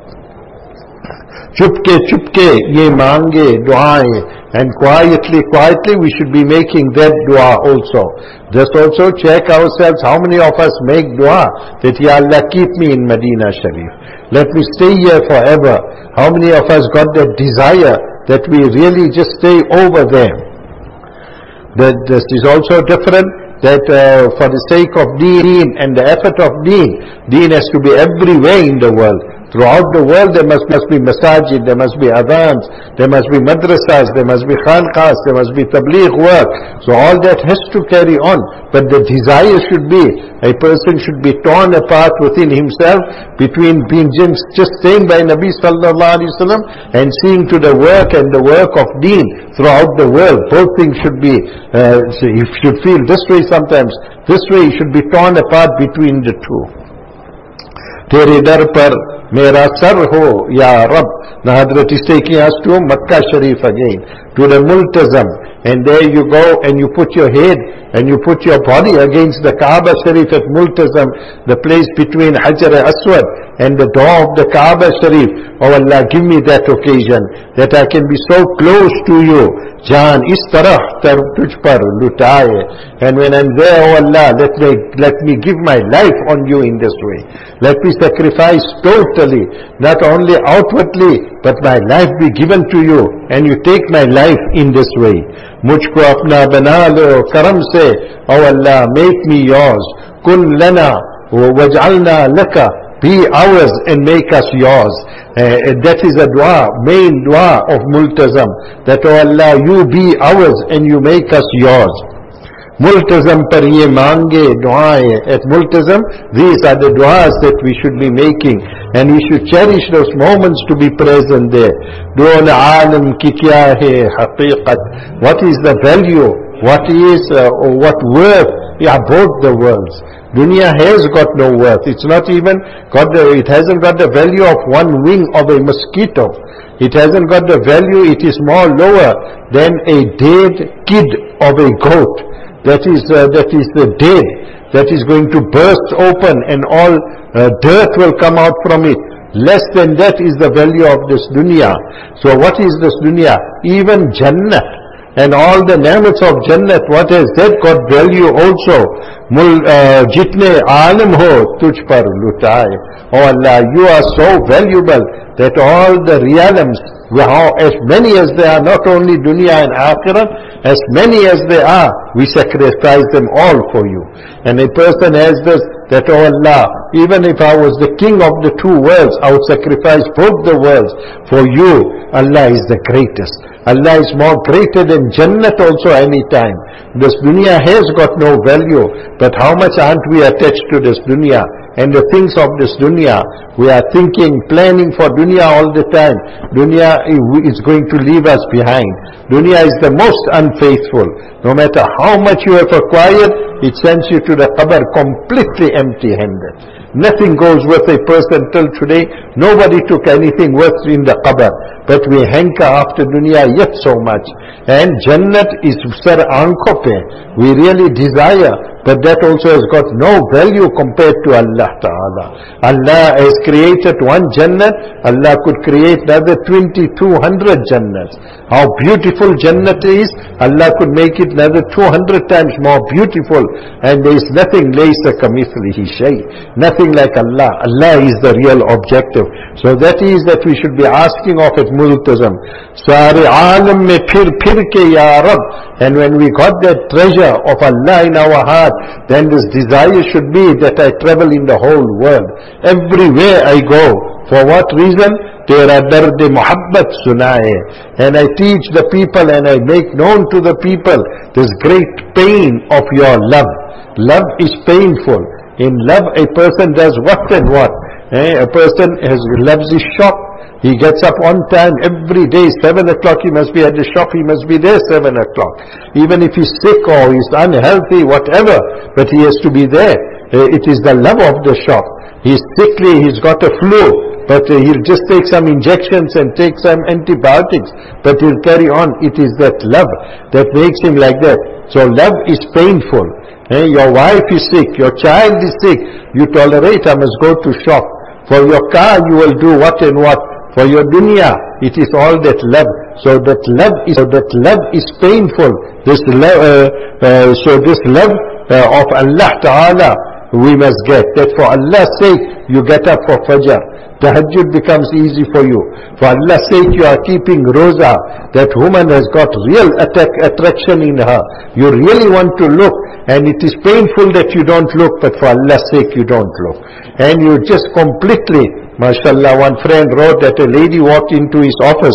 Chupke ye mange du'aएं. And quietly we should be making that dua also. Just also check ourselves, how many of us make dua that Ya Allah keep me in Medina Sharif. Let me stay here forever. How many of us got that desire that we really just stay over there? That this is also different. That for the sake of deen and the effort of deen has to be everywhere in the world. Throughout the world there must be masajid, there must be adhans, there must be madrasas, there must be khanqahs, there must be tabligh work. So all that has to carry on. But the desire should be, a person should be torn apart within himself between being just staying by Nabi sallallahu alaihi wasallam and seeing to the work and the work of deen throughout the world. Both things should be, so you should feel this way sometimes, this way you should be torn apart between the two. Tere dar par mera sar ho ya Rab. Now Hadrat is taking us to Makkah Sharif again, to the Multazam. And there you go and you put your head and you put your body against the Kaaba Sharif at Multazam, the place between Hajar al-Aswad and the door of the Kaaba Sharif. Oh Allah, give me that occasion that I can be so close to you. Jaan is tarah tuj par lutaye. And when I'm there, oh Allah, let me give my life on you in this way. Let me sacrifice totally, not only outwardly, but my life be given to you and you take my life in this way. Mujhko apna bana lo karam se, oh Allah, make me yours. Kun lana waj'alna laka, be ours and make us yours. That is a dua, main dua of Multazam, that oh Allah, you be ours and you make us yours. Multazam par ye mange duaएं. At Multazam, these are the duas that we should be making, and we should cherish those moments to be present there. Du'al alam ki kya hai haqiqat. What is the value? What is what worth are both the worlds? Dunya has got no worth. It's not even got it hasn't got the value of one wing of a mosquito. It hasn't got the value. It is more lower than a dead kid of a goat. That is the dead, that is going to burst open and all dirt will come out from it. less than that is the value of this dunya. So what is this dunya? Even Jannat and all the ni'mats of Jannat, what has that got value also? Jitne alim ho tuj par lutaye. Oh Allah, you are so valuable that all the realms, as many as they are, not only dunya and akhirat, as many as they are, we sacrifice them all for you. And a person has this, that, oh Allah, even if I was the king of the two worlds, I would sacrifice both the worlds for you. Allah is the greatest. Allah is more greater than Jannat also any time. This dunya has got no value, but how much aren't we attached to this dunya? And the things of this dunya, we are thinking, planning for dunya all the time. Dunya is going to leave us behind. Dunya is the most unfaithful. No matter how much you have acquired, it sends you to the qabr completely empty-handed. Nothing goes with a person till today. Nobody took anything worth in the qabr. But we hanker after dunya yet so much. And Jannat is sar aankho pe. We really desire. But that also has got no value compared to Allah Ta'ala. Allah has created one Jannat. Allah could create another 2,200 Jannats. How beautiful Jannat is, Allah could make it another 200 times more beautiful. And there is nothing laysa kamithlihi shay. Nothing like Allah. Allah is the real objective. So that is that we should be asking of it multazam. Sare alam mein phir ke ya Rab. And when we got that treasure of Allah in our heart, then this desire should be that I travel in the whole world. Everywhere I go. For what reason? Tera dard muhabbat sunaye. And I teach the people and I make known to the people this great pain of your love. Love is painful. In love a person does what and what. A person loves his shop. He gets up on time every day, 7 o'clock he must be at the shop, he must be there 7 o'clock. Even if he's sick or he's unhealthy, whatever, but he has to be there. It is the love of the shop. He's sickly, he's got a flu, but he'll just take some injections and take some antibiotics, but he'll carry on. It is that love that makes him like that. So love is painful. Your wife is sick, your child is sick, you tolerate, I must go to shop. For your car you will do what and what. For your dunya, it is all that love. So that love is painful. This love, of Allah Ta'ala, we must get. That for Allah's sake, you get up for Fajr. Tahajjud becomes easy for you. For Allah's sake, you are keeping Roza. That woman has got real attraction in her. You really want to look. And it is painful that you don't look, but for Allah's sake, you don't look. And you just completely, mashallah, one friend wrote that a lady walked into his office,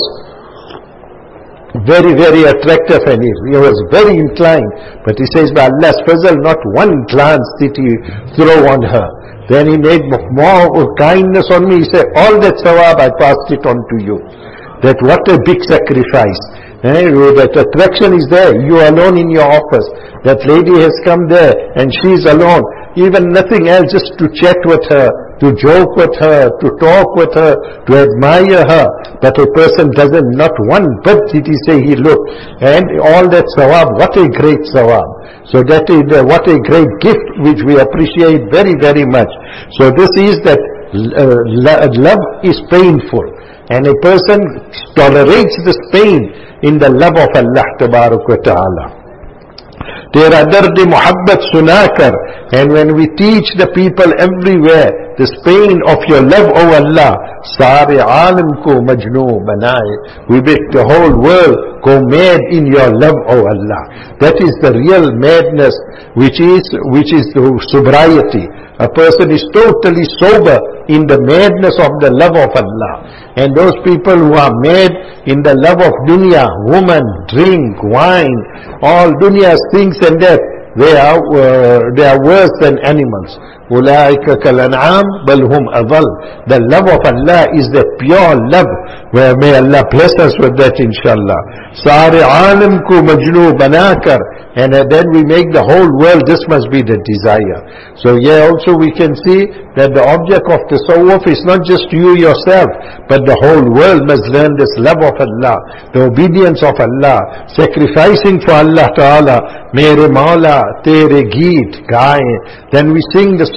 very, very attractive, and he was very inclined. But he says, by Allah's fazl, not one glance did he throw on her. Then he made more kindness on me. He said, all that sawab, I passed it on to you. That what a big sacrifice. That attraction is there. You are alone in your office. That lady has come there and she is alone. Even nothing else, just to chat with her, to joke with her, to talk with her, to admire her. But a person doesn't, not one bit did he say he looked. And all that sawab, what a great sawab. So that is what a great gift which we appreciate very, very much. So this is that love is painful. And a person tolerates this pain in the love of Allah Tabarak wa Ta'ala. Tera dard muhabbat sunakar. And when we teach the people everywhere this pain of your love, O Allah, sare alam ko majnoo banaye. We make the whole world go mad in your love, O Allah. That is the real madness, which is the sobriety. A person is totally sober in the madness of the love of Allah. And those people who are mad in the love of dunya, woman, drink, wine, all dunya's things and that, they are worse than animals. Ulaika kal-an'am bal hum adall. The love of Allah is the pure love. Where may Allah bless us with that, inshallah. Sare alam ko majnoo banakar. And then we make the whole world, this must be the desire. So here also we can see that the object of tasawwuf is not just you yourself, but the whole world must learn this love of Allah, the obedience of Allah, sacrificing for Allah Ta'ala. Mere Maula, tere geet, gaye. Then we sing the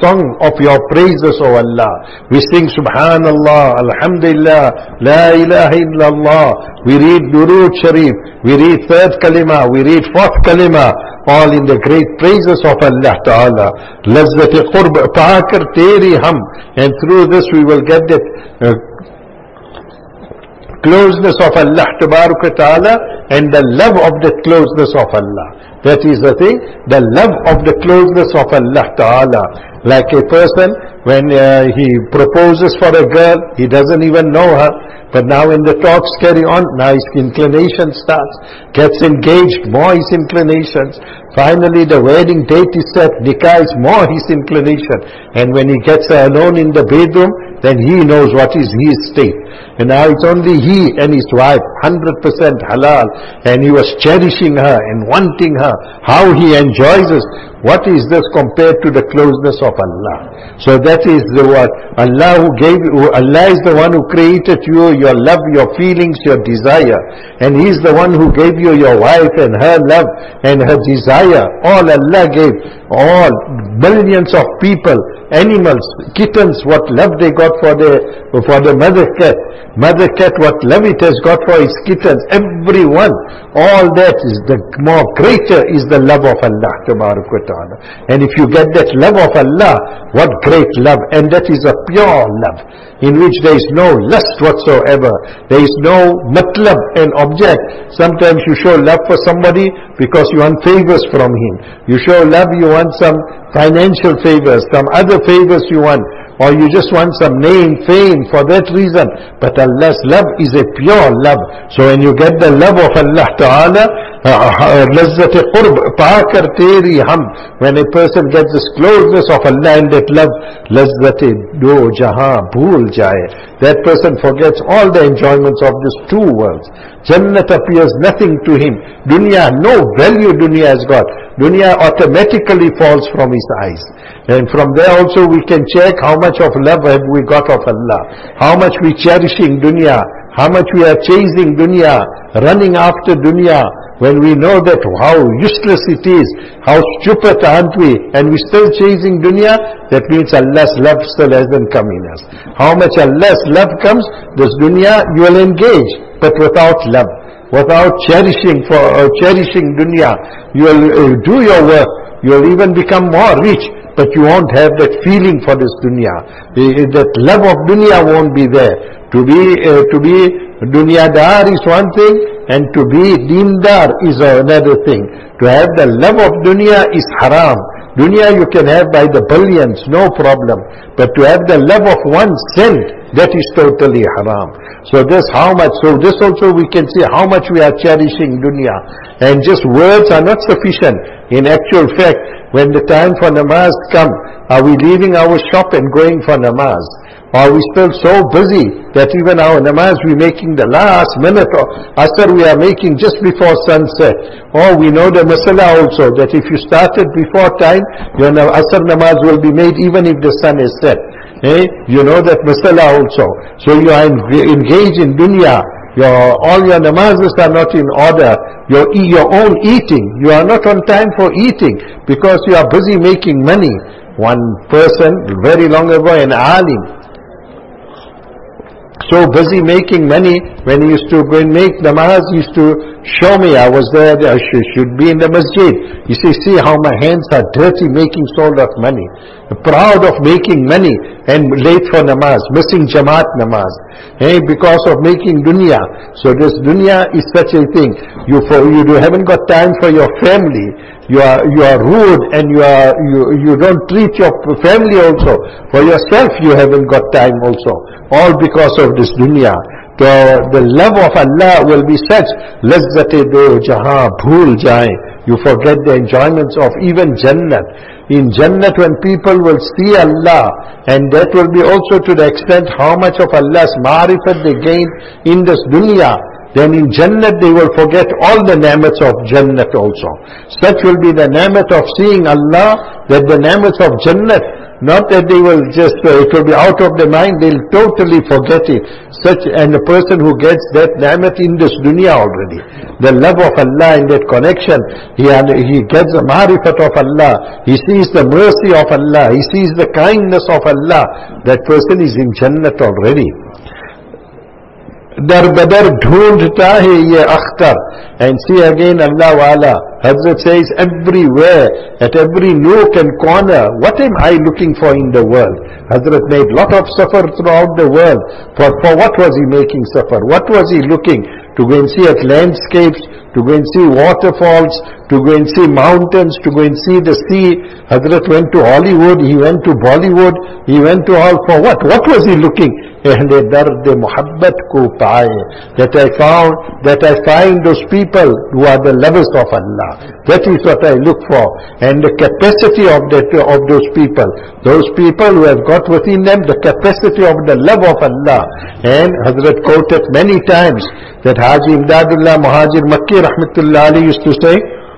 song of your praises, O Allah. We sing Subhanallah, Alhamdulillah, La ilaha illallah. We read Durood Sharif, we read third kalima, we read fourth kalima, all in the great praises of Allah Ta'ala. Lazzat-e qurb paakar teri hum. And through this we will get that closeness of Allah Ta'ala and the love of the closeness of Allah. That is the thing, the love of the closeness of Allah Ta'ala. Like a person, when he proposes for a girl, he doesn't even know her, but now when the talks carry on, now his inclination starts, gets engaged, more his inclinations. Finally the wedding date is set, nikah is more his inclination. And when he gets her alone in the bedroom, then he knows what is his state. And now it's only he and his wife, 100% halal. And he was cherishing her and wanting her. How he enjoys us. What is this compared to the closeness of Allah? So that is the what Allah who gave you. Allah is the one who created you, your love, your feelings, your desire. And He is the one who gave you your wife and her love and her desire. All Allah gave. All millions of people, animals, kittens, what love they got for the mother cat. Mother cat, what love it has got for its kittens. Everyone. All that is the more greater is the love of Allah Tabarak wa Ta'ala. And if you get that love of Allah, what great love. And that is a pure love, in which there is no lust whatsoever. There is no matlab and object. Sometimes you show love for somebody because you want favors from him. You show love, you want some financial favors, some other favors you want, or you just want some name, fame for that reason. But Allah's love is a pure love. So when you get the love of Allah Ta'ala, lazzat-e qurb paakar teri hum, when a person gets this closeness of Allah and that love, lazzat-e do jahan bhool jaye, that person forgets all the enjoyments of these two worlds. Jannat appears nothing to him. Dunya, no value dunya has got. Dunya automatically falls from his eyes. And from there also we can check how much of love have we got of Allah. How much we cherishing dunya. How much we are chasing dunya, running after dunya, when we know that how useless it is, how stupid aren't we, and we still chasing dunya. That means Allah's love still hasn't come in us. How much Allah's love comes, this dunya you will engage, but without love, without cherishing dunya. You will do your work, you will even become more rich, but you won't have that feeling for this dunya. That love of dunya won't be there. To be dunyadar is one thing, and to be deendar is another thing. To have the love of dunya is haram. Dunya you can have by the billions, no problem. But to have the love of 1 cent, that is totally haram. So this how much, so this also we can see how much we are cherishing dunya. And just words are not sufficient. In actual fact, when the time for namaz comes, are we leaving our shop and going for namaz? Or are we still so busy that even our namaz we're making the last minute, or asr we are making just before sunset? Or we know the masala also, that if you started before time, your asr namaz will be made even if the sun is set. You know that masala also. So you are engaged in dunya. All your namazes are not in order. Your own eating, you are not on time for eating because you are busy making money. One person very long ago, an alim, so busy making money, when he used to go and make namaz, he used to show me. I was there, I should be in the masjid. He says, see how my hands are dirty making so lot of money. Proud of making money and late for namaz, missing jamaat namaz. Because of making dunya. So this dunya is such a thing. You haven't got time for your family. You are rude, and you don't treat your family also. For yourself you haven't got time also. All because of this dunya. The love of Allah will be such, lazzat-e do jahan bhool jaye. You forget the enjoyments of even Jannat. In Jannat, when people will see Allah, and that will be also to the extent how much of Allah's ma'rifat they gain in this dunya, then in Jannat they will forget all the ni'mats of Jannat also. Such will be the ni'mat of seeing Allah, that the ni'mats of Jannat, Not that they will just, it will be out of their mind, they'll totally forget it. And a person who gets that ni'mat in this dunya already, the love of Allah and that connection, he gets the ma'rifat of Allah, he sees the mercy of Allah, he sees the kindness of Allah, that person is in Jannat already. Dar badar dhoondta hai ye akhtar. And see again Allah Wa'ala, Hazrat says everywhere, at every nook and corner, what am I looking for in the world? Hazrat made lot of suffer throughout the world. For what was he making suffer? What was he looking? To go and see at landscapes, to go and see waterfalls, to go and see mountains, to go and see the sea. Hazrat went to Hollywood, he went to Bollywood, he went to all for what? What was he looking? Ehle dard muhabbat ko paaye. That I find those people who are the lovers of Allah. That is what I look for. And the capacity of those people who have got within them the capacity of the love of Allah. And Hazrat quoted many times that Haji Imdadullah Muhajir Makki Rahmatullah Ali used to say,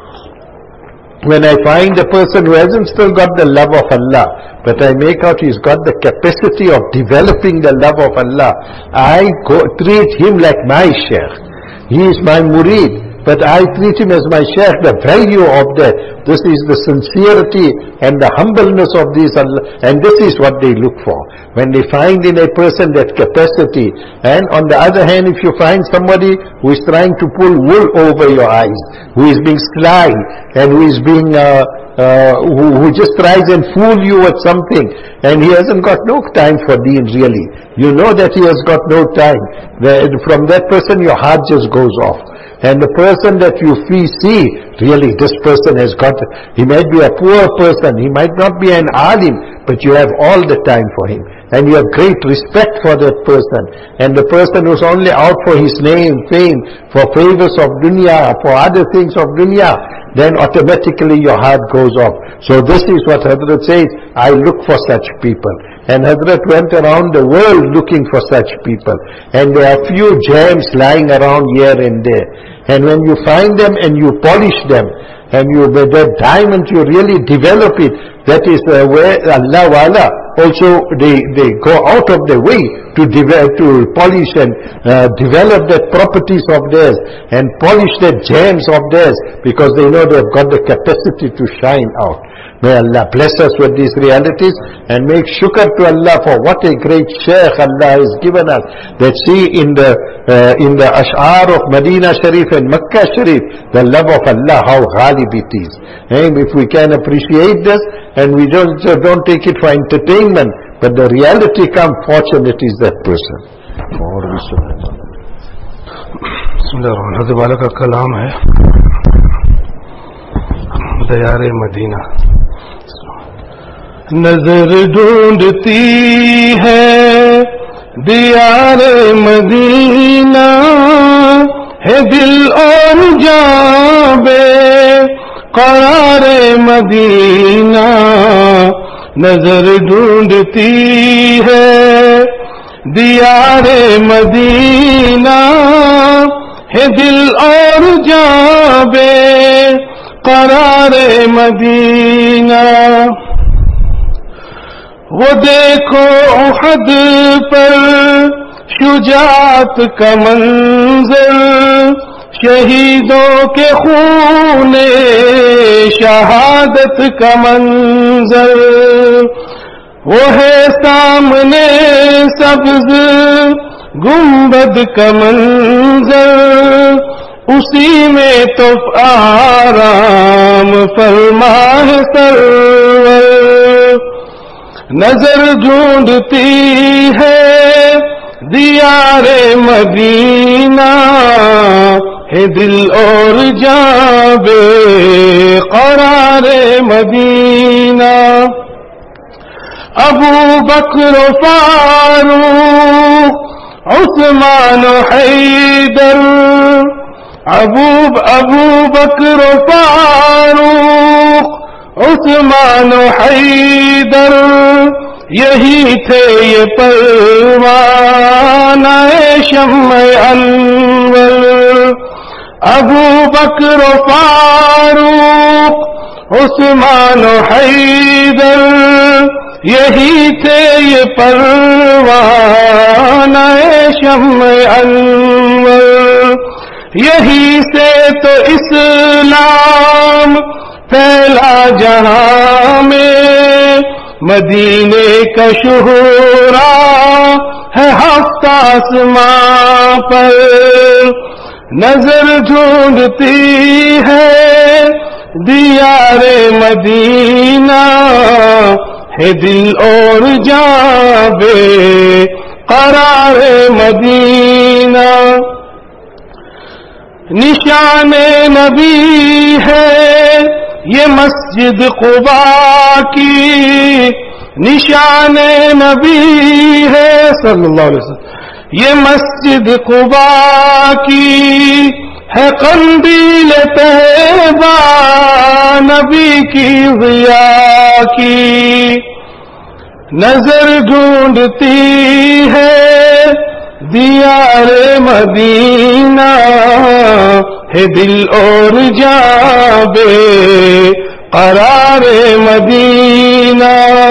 when I find a person who hasn't still got the love of Allah, but I make out he's got the capacity of developing the love of Allah, I treat him like my sheikh. He is my murid, but I treat him as my sheikh. The value of that, this is the sincerity and the humbleness of these Allah, and this is what they look for. When they find in a person that capacity, and on the other hand, if you find somebody who is trying to pull wool over your eyes, who is being sly, and who is being, who just tries and fool you with something, and he hasn't got no time for deen really. You know that he has got no time. From that person your heart just goes off. And the person that you see, really this person has got, he might be a poor person, he might not be an alim, but you have all the time for him. And you have great respect for that person. And the person who's only out for his name, fame, for favors of dunya, for other things of dunya, then automatically your heart goes off. So this is what Hazrat says, I look for such people. And Hazrat went around the world looking for such people. And there are few gems lying around here and there. And when you find them and you polish them, and with that diamond you really develop it, that is where Allah Wa'ala also they go out of their way to polish and develop the properties of theirs and polish the gems of theirs, because they know they have got the capacity to shine out. May Allah bless us with these realities and make shukr to Allah for what a great Shaykh Allah has given us. That see in the ash'ar of Medina Sharif and Makkah Sharif, the love of Allah, how ghalib it is. And if we can appreciate this, and we don't take it for entertainment, but the reality comes, fortunate is that person. Bismillahir-Rahmanir-Rahim. Hazrat Wala ka kalam hai Diyar-e Madina. नजर ढूंढती है दियारे Medina, है दिल और जाबे करारे Medina. नजर ढूंढती है दियारे मदीना, है दिल और जाबे करारे मदीना। वो देखो उहद पर शुजाअत का मंजर, शहीदों के खूने शहादत का मंजर। वो है सामने सब्ज गुंबद का मंजर, उसी में तो आराम फरमा है सरवर। नजर ढूंढती है दियारे मदीना, है दिल और जाबे करारे Medina. Abu Bakr Farooq Usman Haider, Abu Bakr Farooq Usman Haider, यही थे ये परवानाए शम्मे Anwar. Abu Bakr Farooq Usman Haider, یہی تھے یہ پروانہ شمع انور، یہی سے تو اسلام پھیلا جہاں میں، مدینے کا شہرا ہے ہفتہ آسماں پر، نظر ڈھونڈتی ہے دیار مدینہ، ہے دل اور جاں بے قرار مدینہ، نشان نبی ہے یہ مسجد قبا کی، نشان نبی ہے صلی اللہ علیہ وسلم یہ مسجد قبا کی، ہے قندیل طیبہ نبی کی ضیاء کی، نظر ڈھونڈتی ہے دیار مدینہ، ہے دل اور جاں بے قرار مدینہ،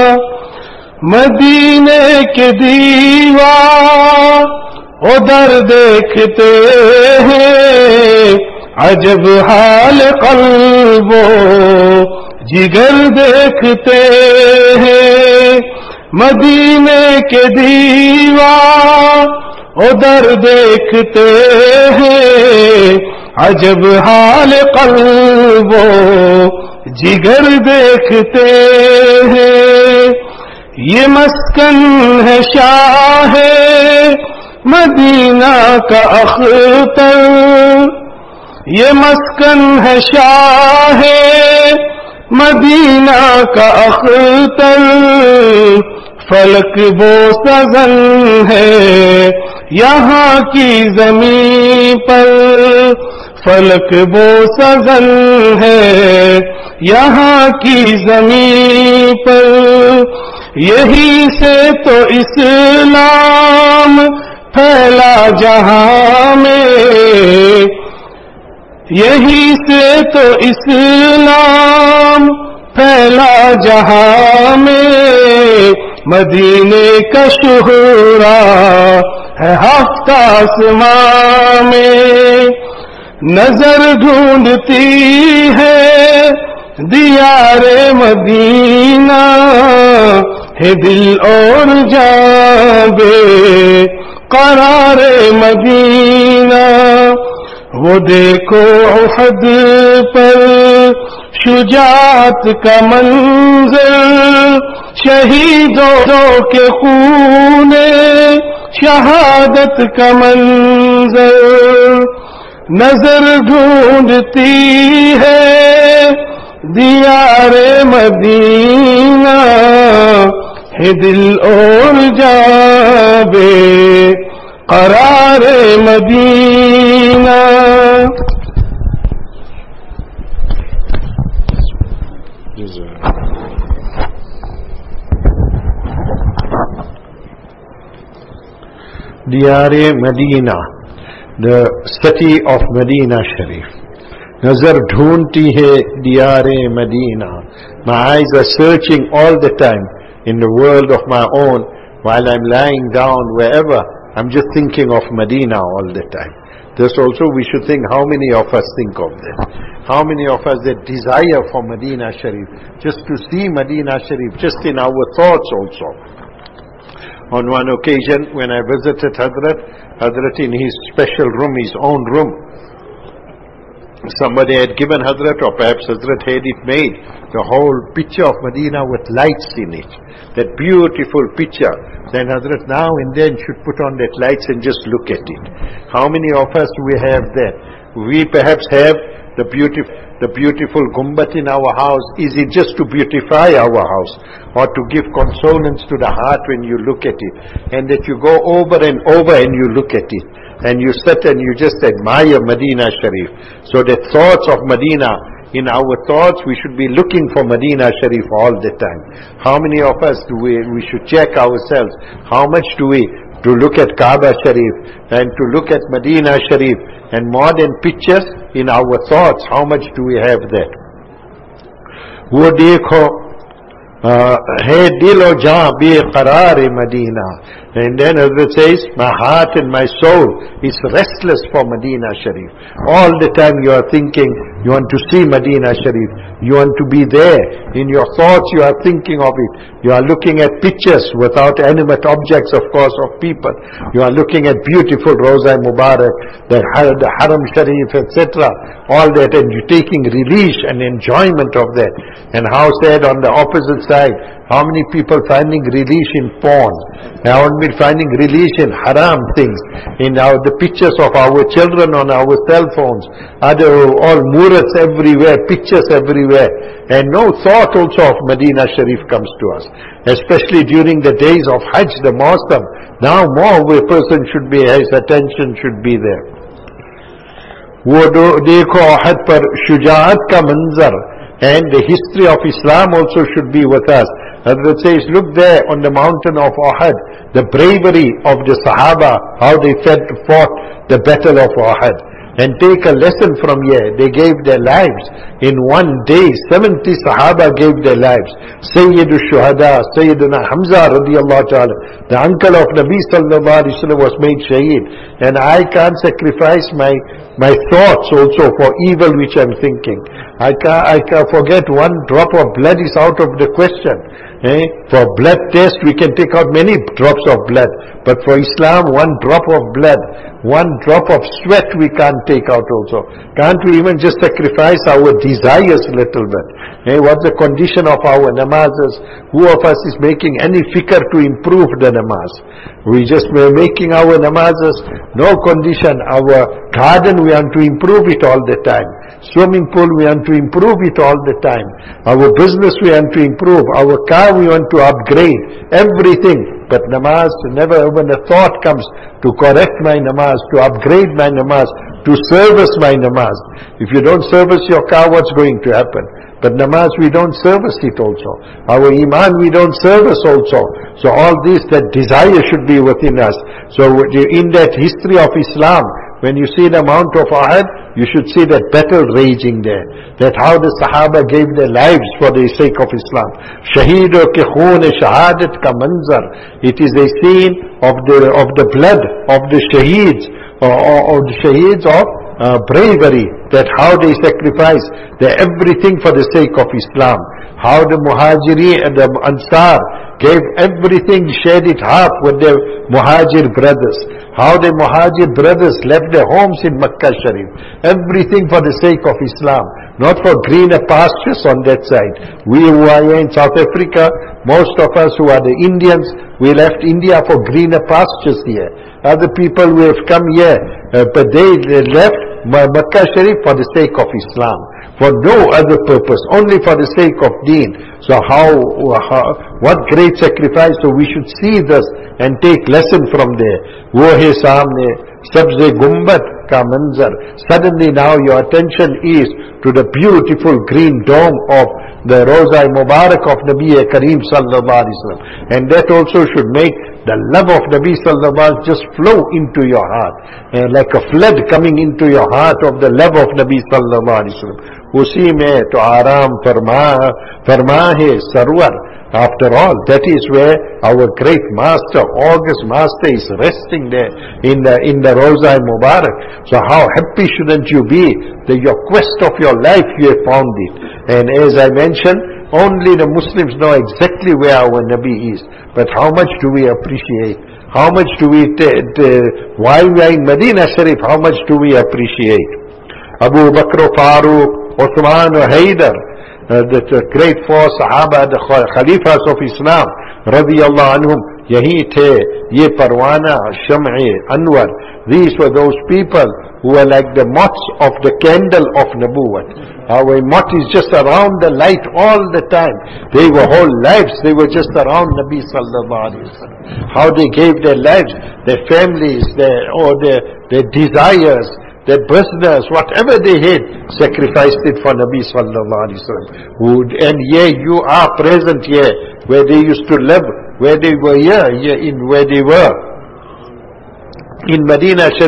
مدینے کے دیوار ادھر دیکھتے ہیں، عجب حال قلب و جگر دیکھتے ہیں، مدینے کے دیوار ادھر دیکھتے ہیں، عجب حال قلب و جگر دیکھتے ہیں، یہ مسکن ہے شاہ مدینہ کا اختر، یہ مسکن ہے شاہ مدینہ کا اختر، فلک بوسزن ہے یہاں کی زمین پر، فلک بوسزن ہے یہاں کی زمین پر، یہی سے تو اسلام پھیلا جہاں میں، یہی سے تو اسلام پھیلا جہاں میں، مدینے کا شہرا ہے ہفتہ آسماں میں، نظر ڈھونڈتی ہے دیار مدینہ، ہے دل اور جاں بے قرار مدینہ، وہ دیکھو احد پر شجاعت کا منظر، شہیدوں کے خون شہادت کا منظر، نظر ڈھونڈتی ہے دیار مدینہ، ہے دل اور جاں بے قرار مدینہ۔ Diyar Medina, the city of Medina Sharif. Nazar dhoondti hai Diyar Medina. My eyes are searching all the time in the world of my own while I'm lying down wherever. I'm just thinking of Medina all the time. This also we should think, how many of us think of that? How many of us that desire for Medina Sharif, just to see Medina Sharif, just in our thoughts also. On one occasion when I visited Hazrat in his special room, his own room, somebody had given Hazrat, or perhaps Hazrat had it made, the whole picture of Medina with lights in it, that beautiful picture. Then Hazrat now and then should put on that lights and just look at it. How many of us we have that? We perhaps have the beautiful gumbat in our house. Is it just to beautify our house, or to give consonance to the heart when you look at it, and that you go over and over and you look at it, and you sit and you just admire Medina Sharif? So the thoughts of Medina, in our thoughts we should be looking for Medina Sharif all the time. How many of us do we should check ourselves, how much do we to look at Kaaba Sharif and to look at Medina Sharif, and more than pictures, in our thoughts, how much do we have that? وہ دیکھو Hey dilo ja be qarar Medina. And then Hazrat says, my heart and my soul is restless for Medina Sharif. All the time you are thinking, you want to see Medina Sharif. You want to be there. In your thoughts you are thinking of it. You are looking at pictures without animate objects, of course, of people. You are looking at beautiful Roza Mubarak, the Haram Sharif, etc. All that, and you're taking relish and enjoyment of that. And how said on the opposite side, how many people finding relish in porn? How many finding relish in haram things? In the pictures of our children on our cell phones. All murats everywhere, pictures everywhere. And no thought also of Medina Sharif comes to us. Especially during the days of Hajj, the Mawsam. Now more a person should be, his attention should be there. वो देखो अहद पर शुजाअत का मंजर, and the history of Islam also should be with us. Hazrat says, look there on the mountain of Uhud, the bravery of the Sahaba, how they fought the battle of Uhud. And take a lesson from here. They gave their lives. In one day, 70 Sahaba gave their lives. Sayyidul Shuhada, Sayyidina Hamza radiallahu ta'ala, the uncle of Nabi sallallahu alayhi wa sallam was made shaheed. And I can't sacrifice my thoughts also for evil which I'm thinking. I can't forget one drop of blood is out of the question. For blood test we can take out many drops of blood. But for Islam, one drop of blood, one drop of sweat we can't take out also. Can't we even just sacrifice our desires a little bit? What's the condition of our namazes? Who of us is making any fikr to improve the namaz? We just were making our namazes, no condition. Our garden we want to improve it all the time. Swimming pool we want to improve it all the time. Our business we want to improve. Our car we want to upgrade. Everything. But namaz, never when a thought comes to correct my namaz, to upgrade my namaz, to service my namaz. If you don't service your car, what's going to happen? But namaz, we don't service it also. Our iman, we don't service also. So all this, that desire should be within us. So in that history of Islam, when you see the Mount of Uhud, you should see that battle raging there. That how the Sahaba gave their lives for the sake of Islam. Shaheedo ke khoon shahadat ka manzar. It is a scene of the blood of the shaheeds, or the shaheeds of bravery. That how they sacrifice their everything for the sake of Islam. How the Muhajiri and the Ansar gave everything, shared it half with their Muhajir brothers. How the Muhajir brothers left their homes in Makkah Sharif. Everything for the sake of Islam. Not for greener pastures on that side. We who are here in South Africa, most of us who are the Indians, we left India for greener pastures here. Other people who have come here, but they left Makkah Sharif for the sake of Islam. For no other purpose, only for the sake of deen. So what great sacrifice. So we should see this and take lesson from there. Wo hai saamne sabze gumbat ka manzar. Suddenly now your attention is to the beautiful green dome of the Roza Mubarak of Nabi Kareem sallallahu alaihi wasallam. And that also should make the love of Nabi sallallahu alaihi wasallam just flow into your heart. Like a flood coming into your heart of the love of Nabi sallallahu alaihi wasallam. Usi mein to aaram farma hai sarwar. After all, that is where our great master, August master, is resting there in the Roza Mubarak. So how happy shouldn't you be that your quest of your life you have found it. And as I mentioned, only the Muslims know exactly where our Nabi is. But how much do we appreciate? How much do we, while we are in Medina Sharif, how much do we appreciate? Abu Bakr, Farooq, Uthman, Haydar, the great four Sahaba, the Khalifas of Islam, radiyallahu anhum, yahi the, ye Parwana, Sham'i, Anwar. These were those people who were like the moths of the candle of Nabuwwat. Our moth is just around the light all the time. They were whole lives, they were just around Nabi sallallahu alaihi wasallam. How they gave their lives, their families, their desires, their business, whatever they had, sacrificed it for Nabi sallallahu alaihi wasallam. And here you are present here, where they used to live, where they were where they were in Medina Sharif.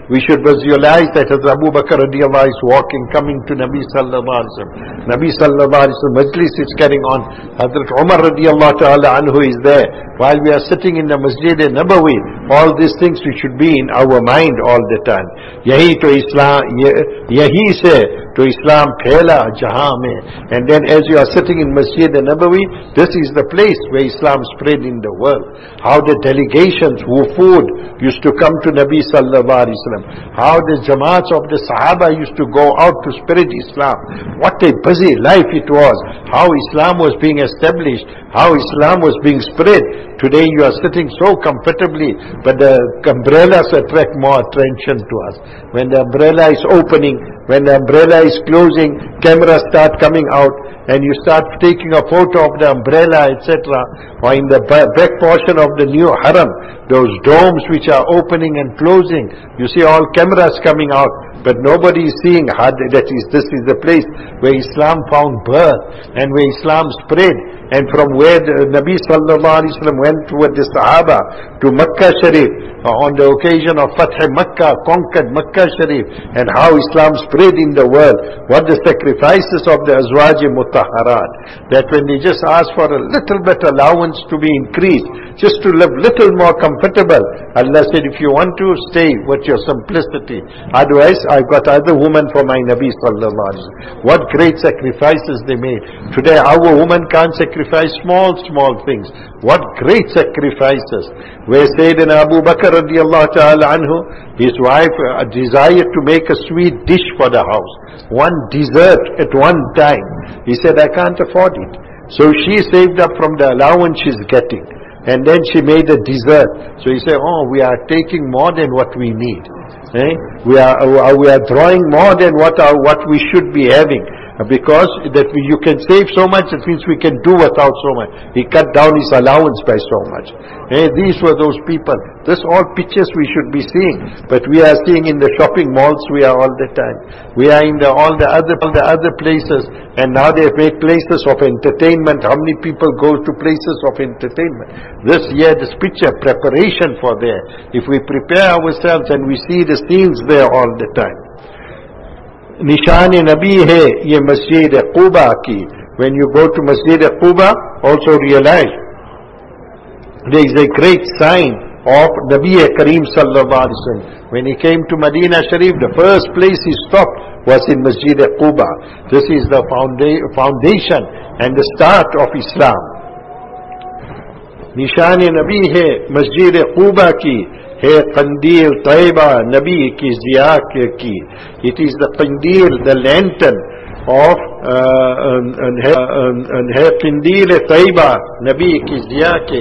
We should visualize that as Abu Bakr radiallahu is walking, coming to Nabi sallallahu alaihi wasallam. Nabi sallallahu alaihi wasallam majlis is carrying on. Hazrat Umar radiallahu ta'ala anhu is there. While we are sitting in the Masjid Nabawi, all these things we should be in our mind all the time. Yahi to Islam, yahi se to Islam phela jahan mein. And then as you are sitting in Masjid Nabawi, this is the place where Islam spread in the world. How the delegations, wufud, used to come to Nabi sallallahu alaihi wasallam. How the jamaats of the Sahaba used to go out to spread Islam. What a busy life it was. How Islam was being established. How Islam was being spread. Today you are sitting so comfortably, but the umbrellas attract more attention to us. When the umbrella is opening, when the umbrella is closing, cameras start coming out, and you start taking a photo of the umbrella, etc. Or in the back portion of the new haram, those domes which are opening and closing, you see all cameras coming out, but nobody is seeing that this is the place where Islam found birth and where Islam spread. And from where the Nabi sallallahu alaihi wasallam went with the Sahaba to Makkah Sharif on the occasion of Fath Makkah, conquered Makkah Sharif, and how Islam spread in the world. What the sacrifices of the Azwaj Mutahharat, that when they just asked for a little bit allowance to be increased, just to live little more comfortable, Allah said, if you want to, stay with your simplicity. Otherwise, I've got other women for my Nabi sallallahu alaihi wasallam. What great sacrifices they made. Today our women can't sacrifice small things. What great sacrifices. Where Sayyidina Abu Bakr radiallahu ta'ala anhu, his wife desired to make a sweet dish for the house. One dessert at one time. He said, I can't afford it. So she saved up from the allowance she's getting. And then she made a dessert. So he said, oh, we are taking more than what we need. We are drawing more than what we should be having. Because that you can save so much, it means we can do without so much. He cut down his allowance by so much. These were those people. This all pictures we should be seeing. But we are seeing in the shopping malls, we are all the time. We are in all the other places. And now they have made places of entertainment. How many people go to places of entertainment? This year, this picture, preparation for there. If we prepare ourselves and we see the scenes there all the time. Nishan Nabi hai ye Masjid Quba ki. When you go to Masjid Quba, also realize there is a great sign of Nabi Kareem sallallahu alaihi wasallam. When he came to Medina Sharif, the first place he stopped was in Masjid Quba. This is the foundation and the start of Islam. Nishan Nabi hai Masjid Quba ki. Hai Qandil Taiba Nabi ki ziya ki. It is the Qandil, the lantern of Hai Qandil Taiba Nabi ki ziya ki.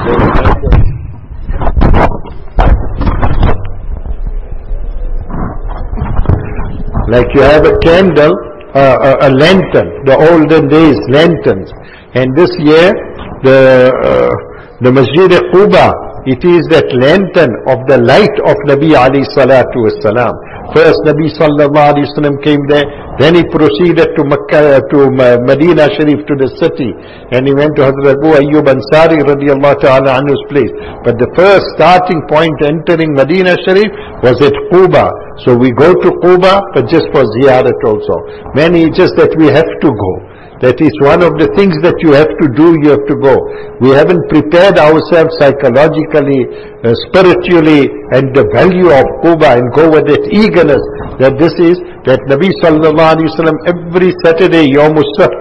Like you have a candle, a lantern, the olden days lanterns. And this year, the Masjid Quba, it is that lantern of the light of Nabi alayhi salatu wassalam. First Nabi sallallahu alayhi wasallam came there, then he proceeded to Makkah, to Medina Sharif, to the city, and he went to Hazrat Abu Ayyub Ansari radiallahu ta'ala anhu's place. But the first starting point entering Medina Sharif was at Quba. So we go to Quba, but just for ziyarat also. Many just that we have to go. That is one of the things that you have to do, you have to go. We haven't prepared ourselves psychologically, spiritually, and the value of Quba, and go with that eagerness that this is, that Nabi sallallahu alaihi wasallam every Saturday, Yawm as-Sabt,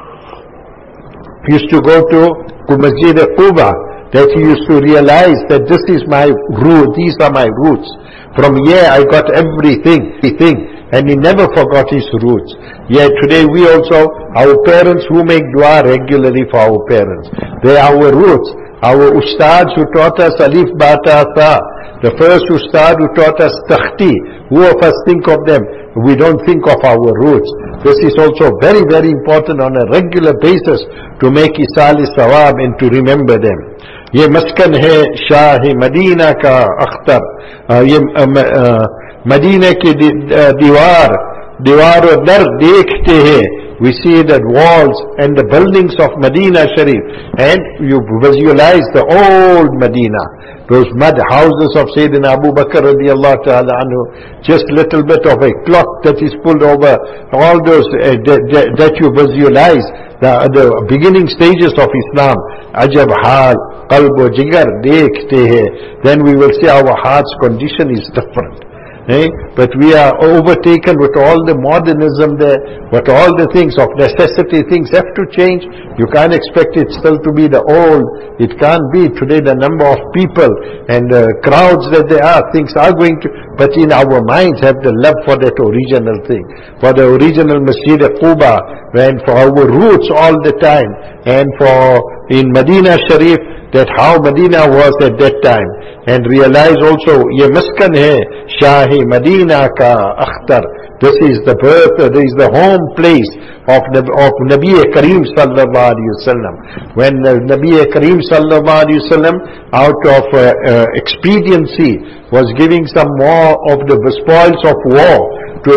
used to go to Masjid Quba, that he used to realize that this is my root, these are my roots. From here I got everything. And he never forgot his roots. Yet today we also, our parents who make dua regularly for our parents, they are our roots. Our ustads who taught us alif bata tha, the first ustad who taught us takhti, who of us think of them? We don't think of our roots. This is also very, very important on a regular basis to make isal sawab and to remember them. ये मस्कन है Shah Medina का अख्तर, ये मदीने की दीवार और दर देखते हैं we see the walls and the buildings of Medina Sharif, and you visualize the old Medina, those mud houses of Sayyidina Abu Bakr radiallahu ta'ala anhu, just little bit of a cloth that is pulled over, all those that you visualize, the beginning stages of Islam. Ajab hal, qalb o jigar dekhte hai, then we will see our heart's condition is different. But we are overtaken with all the modernism there, but all the things of necessity, things have to change. You can't expect it still to be the old. It can't be. Today the number of people and crowds that there are, things are going to, but in our minds have the love for that original thing, for the original Masjid Quba, and for our roots all the time, and for in Medina Sharif, that how Medina was at that time, and realize also, ye maskan hai Shahi Medina ka akhtar. This is the birth, this is the home place of Nabi Kareem sallallahu alaihi wasallam. When Nabi Kareem sallallahu alaihi wasallam, out of expediency, was giving some more of the spoils of war to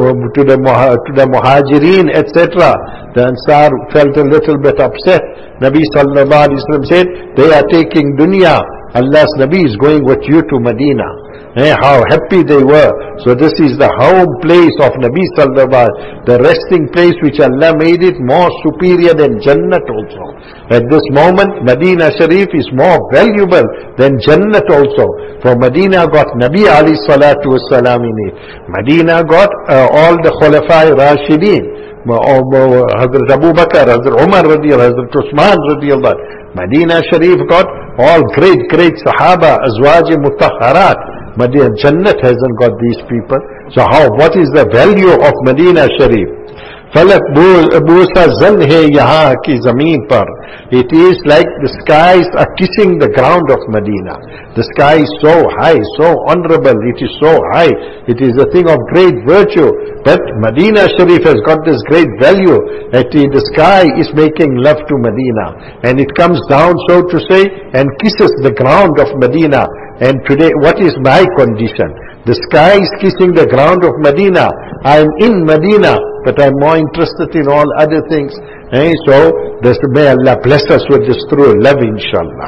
the Muhajirin, etc. The Ansar felt a little bit upset. Nabi sallallahu alaihi wasallam said, they are taking dunya, Allah's Nabi is going with you to Medina. How happy they were. So this is the home place of Nabi sallallahu alaihi wasallam, the resting place which Allah made it more superior than Jannat also. At this moment, Medina Sharif is more valuable than Jannat also. For Medina got Nabi alayhi salatu wassalam in it. Medina got all the Khulafai Rashidin, Hazrat Abu Bakr, Hazrat Umar radiallahu, Hazrat Usman radiallahu. Medina Sharif got all great Sahaba, Azwaj Mutahharat. Medina Jannat hasn't got these people. So what is the value of Medina Sharif? Falak boosa zan hai yahan ki zameen par. It is like the skies are kissing the ground of Medina. The sky is so high, so honorable, it is so high. It is a thing of great virtue. But Medina Sharif has got this great value that the sky is making love to Medina. And it comes down, so to say, and kisses the ground of Medina. And today, what is my condition? The sky is kissing the ground of Medina. I am in Medina, but I am more interested in all other things. So, may Allah bless us with this true love, inshallah.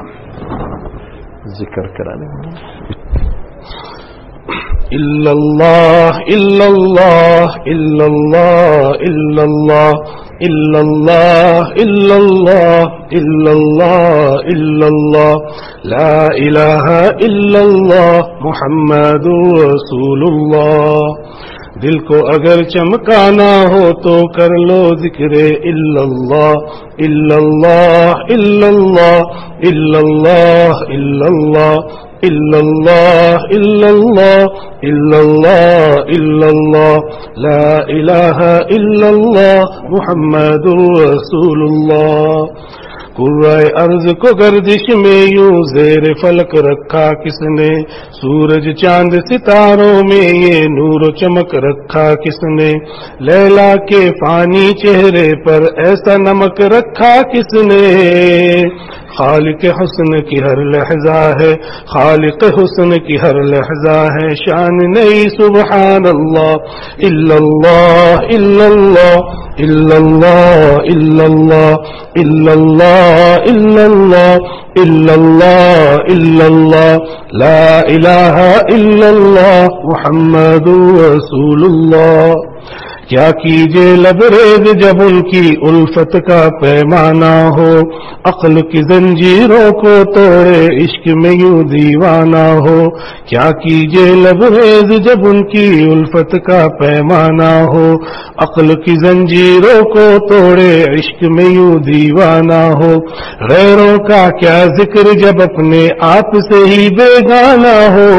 Zikr karane. Illallah, illallah, illallah, illallah. Illallah, illallah, illallah, illallah, la ilaha illallah, Muhammadur Rasulullah. دل کو اگر چمکانا ہو تو کر لو ذکر illallah, illallah, illallah, illallah, illallah. illallah, illallah, illallah, illallah, la ilaha illallah, Muhammadur Rasulullah. قرائے ارض کو گردش میں یوں زیر فلک رکھا کس نے؟ سورج چاند ستاروں میں یہ نور و چمک رکھا کس نے؟ لیلا کے فانی چہرے پر ایسا نمک رکھا کس نے؟ خالق حسن کی ہر لحظہ ہے، خالق حسن کی ہر لحظہ ہے شان نئی سبحان اللہ. illallah, illallah, illallah, illallah, illallah, illallah, illallah, illallah, la ilaha illallah, Muhammadur Rasulullah. کیا کیجے لبریز جب ان کی الفت کا پیمانہ ہو، عقل کی زنجیروں کو توڑے عشق میں یوں دیوانہ ہو. کیا کیجے لبریز جب ان کی الفت کا پیمانہ ہو، عقل کی زنجیروں کو توڑے عشق میں یوں دیوانہ ہو. غیروں کا کیا ذکر جب اپنے آپ سے ہی بیگانہ ہو.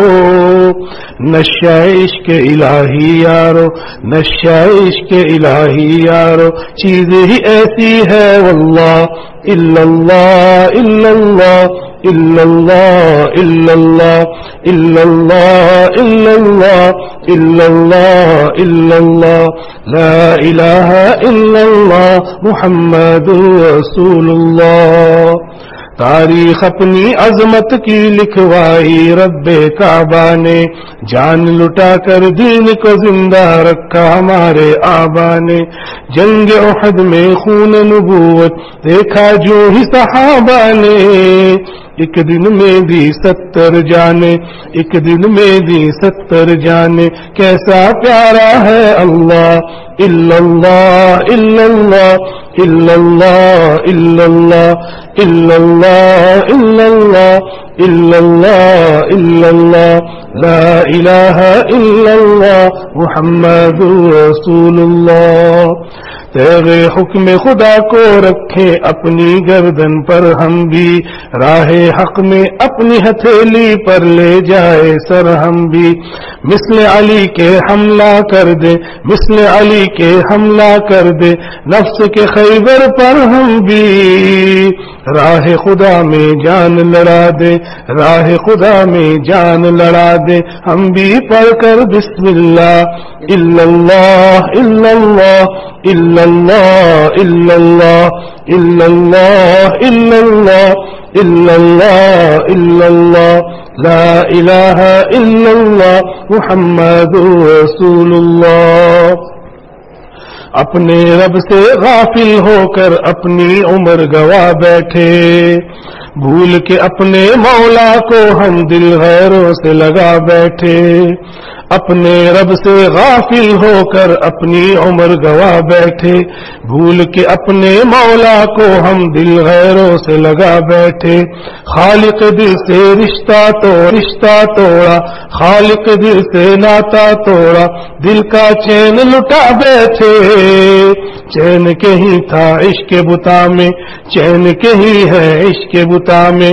نشہ عشق الہی یارو، نشہ عشق الہی یارو، چیز ہی ایسی ہے واللہ. illallah, illallah, illallah, illallah, illallah, illallah, illallah, illallah, la ilaha illallah, Muhammadur Rasulullah. تاریخ اپنی عظمت کی لکھوائی رب کعبہ نے، جان لٹا کر دین کو زندہ رکھا ہمارے آبا نے، جنگ احد میں خون نبوت دیکھا جو ہی صحابہ نے، ایک دن میں دی 70 جانے، ایک دن میں دی 70 جانے، کیسا پیارا ہے اللہ، الا اللہ الا اللہ الا اللہ الا اللہ الا اللہ الا اللہ الا اللہ الا اللہ، لا الہ الا اللہ محمد رسول اللہ۔ تیغ حکم خدا کو رکھے اپنی گردن پر، ہم بھی راہ حق میں اپنی ہتھیلی پر لے جائے سر، ہم بھی مثل علی کے حملہ کر دے، مثل علی کے حملہ کر دے، نفس کے خیبر پر ہم بھی راہ خدا میں جان لڑا دے، راہ خدا میں جان لڑا دے، ہم بھی پڑھ کر بسم اللہ الا اللہ الا اللہ الا اللہ الا اللہ الا اللہ الا اللہ الا اللہ الا اللہ، لا الہ الا اللہ محمد رسول اللہ۔ اپنے رب سے غافل ہو کر اپنی عمر گوا بیٹھے، بھول کے اپنے مولا کو ہم دل غیروں سے لگا بیٹھے، اپنے رب سے غافل ہو کر اپنی عمر گوا بیٹھے، بھول کے اپنے مولا کو ہم دل غیروں سے لگا بیٹھے، خالق دل سے رشتہ توڑا، خالق دل سے ناتا توڑا، دل کا چین لٹا بیٹھے، چین کہیں تھا عشق بتا میں، چین کہیں ہے عشق بتا میں،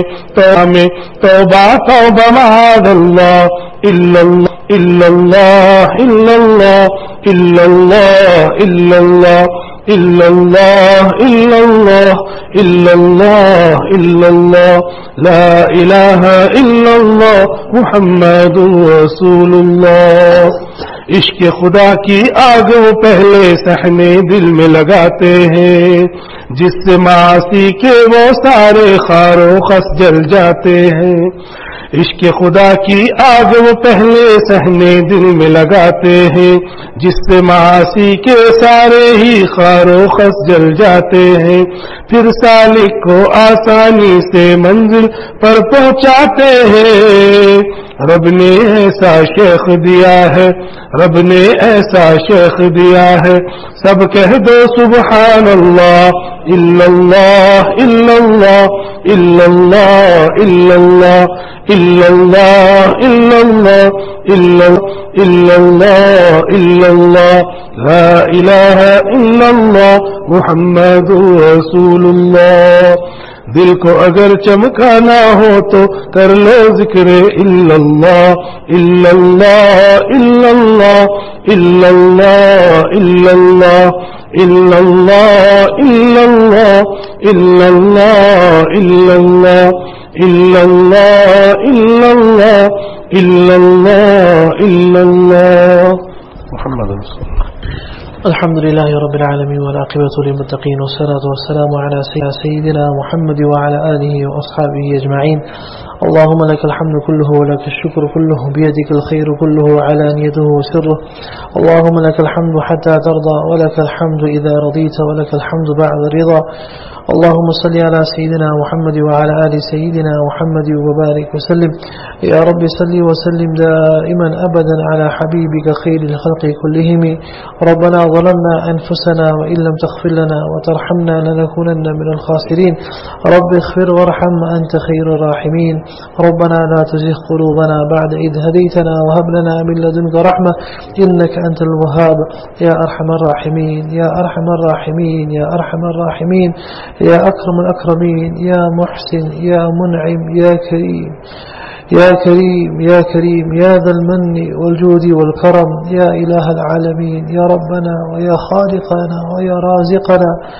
توبہ توبہ معاذ اللہ، الا اللہ الا اللہ الا اللہ الا اللہ الا اللہ الا اللہ الا اللہ الا اللہ الا اللہ، لا الہ الا اللہ محمد رسول اللہ۔ عشق خدا کی آگ وہ پہلے صحنے دل میں لگاتے ہیں، جس سے معاصی کے وہ سارے خار و خس جل جاتے ہیں، عشق خدا کی آگ وہ پہلے صحنے دل میں لگاتے ہیں، جس سے معاصی کے سارے ہی خار و خس جل جاتے ہیں، پھر سالک کو آسانی سے منزل پر پہنچاتے ہیں، رب نے ایسا شیخ دیا ہے، رب نے ایسا شیخ دیا ہے، سب کہہ دو سبحان اللہ، الا اللہ الا اللہ الا اللہ الا اللہ الا اللہ الا اللہ الا اللہ الا اللہ، لا الہ الا اللہ محمد رسول اللہ۔ دل کو اگر چمکانا ہو تو کر لو ذکر الا اللہ، الا اللہ الا اللہ الا اللہ الا اللہ الا اللہ الا اللہ الا اللہ الا اللہ الا اللہ الا اللہ الا اللہ الا اللہ، محمد رسول اللہ۔ الحمد لله رب العالمين والعاقبة للمتقين والصلاة والسلام على سيدنا محمد وعلى آله وأصحابه أجمعين، اللهم لك الحمد كله ولك الشكر كله، بيدك الخير كله علانيته وسره، اللهم لك الحمد حتى ترضى ولك الحمد إذا رضيت ولك الحمد بعد الرضا، اللهم صل على سيدنا محمد وعلى آل سيدنا محمد وبارك وسلم، يا رب صل وسلم دائما أبدا على حبيبك خير الخلق كلهم، ربنا ظلمنا أنفسنا وإن لم تغفر لنا وترحمنا لنكونن من الخاسرين، رب اغفر وارحم أنت خير الراحمين، ربنا لا تزغ قلوبنا بعد إذ هديتنا وهب لنا من لدنك رحمة إنك أنت الوهاب، يا أرحم الراحمين يا أرحم الراحمين يا أرحم الراحمين يا أكرم الأكرمين، يا محسن يا منعم يا كريم يا كريم يا كريم، يا ذا المن والجود والكرم، يا إله العالمين، يا ربنا ويا خالقنا ويا رازقنا،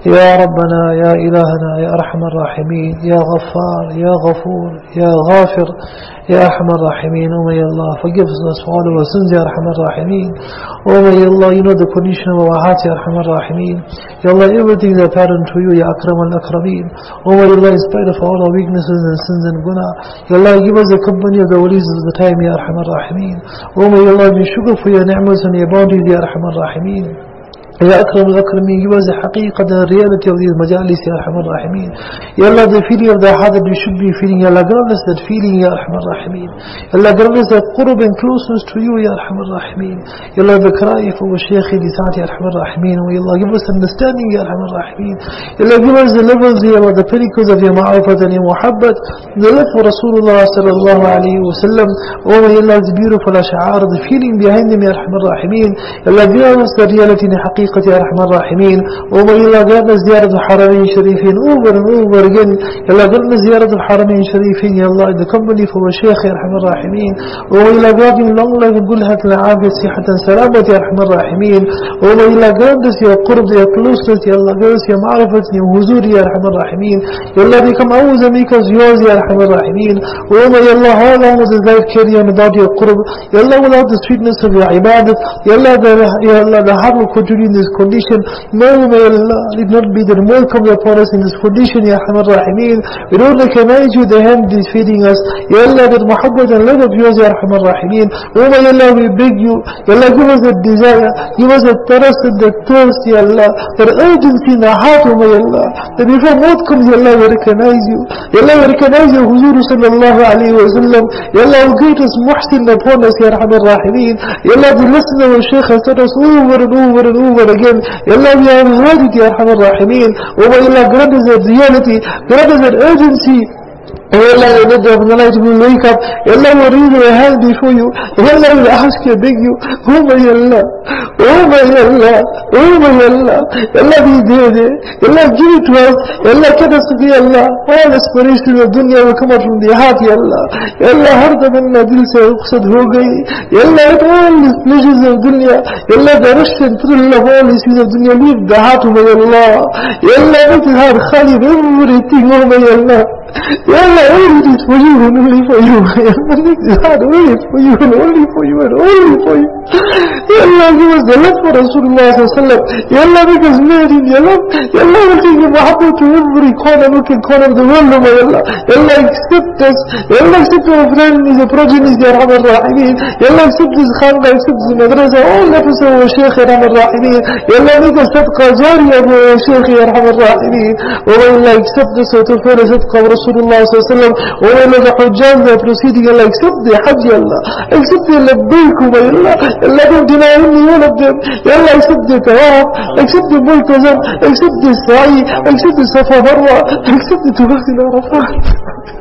يا ربنا يا إلهنا يا أرحم الراحمين يا غفار يا غفور يا غافر يا أرحم الراحمين. Oh may Allah forgive us for all of our sins, Ya Arhamar Rahimin. Oh may Allah, you know the condition of our hearts, Ya Arhamar Rahimin. Ya Allah, everything is apparent to you, Ya Akram al-Akrameen. Oh may Allah, in spite of all our weaknesses and sins and guna, Ya Allah, give us the company of the walis of the time, Ya Arhamar Rahimin. Oh may Allah, be shukr for your ni'mas and your bounties, Ya Arhamar Rahimin. Ya Akram al-Akrameen, give us the haqiqat and reality of these majalis, Ya Arhamar Rahimin. Ya Allah, the feeling of the heart that we should be feeling, Ya Allah, grant us that feeling, Ya Arhamar Rahimin. Ya Allah, grant us that qurb and closeness to you, Ya Arhamar Rahimin. Ya Allah, the cry for Shaykh Lisat, Ya Arhamar Rahimin. Ya Allah, give us understanding, Ya Arhamar Rahimin. Ya Allah, give us the levels, Ya Allah, the pinnacles of your ma'afat and your muhabbat, the love for Rasulullah sallallahu alayhi wa sallam. Oh my Allah, the beautiful ash'ar, the feeling behind them, Ya Arhamar Rahimin. Ya Allah, give us the reality and haqiqat, Ya Arhamar Rahimin. Oh my Allah, grant us ziyarat al-Haramain Sharifin over and over again. Ya Allah, grant us ziyarat al-Haramain Sharifin, Ya Allah, in the company for our Shaykh, Ya Arhamar Rahimin. Oh my Allah, grant him long life and good health and afiyat, sihat and salamat, Ya Arhamar Rahimin. Oh my Allah, grant us your qurb, your closeness, Ya Allah, grant us your ma'rifat, your huzur, Ya Arhamar Rahimin. Ya Allah, become ours and make us yours, Ya Arhamar Rahimin. Oh my Allah, how long was his life carry on without your qurb? Ya Allah, without the sweetness of your ibadat. Ya Allah, the heart will continue in this condition. No, may Allah, it not be the remote comes upon us in this condition, Ya Arhamar Rahimin. We don't recognize you, the hand is feeding us. Ya Allah, that muhabbat and love of yours, Ya Arhamar Rahimin. Oh my Allah, we beg you, Ya Allah, give us a desire, give us a thirst and the thirst, Ya Allah, that urgency in the heart, oh my Allah, that before maut comes, Ya Allah, we recognize you. Ya Allah, we recognize your huzur sallallahu alayhi wa sallam. Ya Allah, our greatest muhsin upon us, Ya Arhamar Rahimin. Ya Allah, the lesson of our Shaykh has taught us over and over and over again. Ya Allah, we have heard it, Ya Arhamar Rahimin. Oh my Allah, grant us that reality, grant us that urgency. Oh Allah, in the night we will wake up. Ya Allah, we raise our hands before you. Ya Allah, we ask you, beg you. Oh my Allah, oh my Allah, oh my Allah. Ya Allah, be there. Ya Allah, give it to us. Ya Allah, get us to be Allah. All aspirations of dunya will come out from the heart, Ya Allah. Ya Allah, har da minna dil se uqsad ho gayi. Ya Allah, let all these pleasures of dunya, Ya Allah, the rush and thrill of all these things of dunya, leave the heart, oh my Allah. Ya Allah, make the heart khali of everything, oh my Allah. Ya Allah, all it is for you and only for you. Ya Allah, make the heart only for you and only for you and only for you. Ya Allah, give us the love for Rasulullah sallallahu alaihi wasallam. Ya Allah, make us made in your love. Ya Allah, will take your mahabbat to every corner, nook and corner of the world, oh my Allah. Ya Allah, accept us. Ya Allah, accept our friend, his progeny, Ya Arhamar Rahimin. Ya Allah, accept his khanda, accept his madrasa, all of us, our Shaykh, Ya Arhamar Rahimin. Ya Allah, make us sadqa jariya of our Shaykh, Ya Arhamar Rahimin. Oh my Allah, accept us to fulfill sadqa of Rasulullah sallallahu alaihi wasallam. Oh my Allah, the Hujjaj, the proceeding, Allah, accept the Hajj, Allah. Accept the labbaik, oh my Allah. Allah, don't deny any one of them. Ya Allah, accept the tawaf, accept the multazam, accept the sa'i, accept the safa marwa, accept the tawaf in Arafat.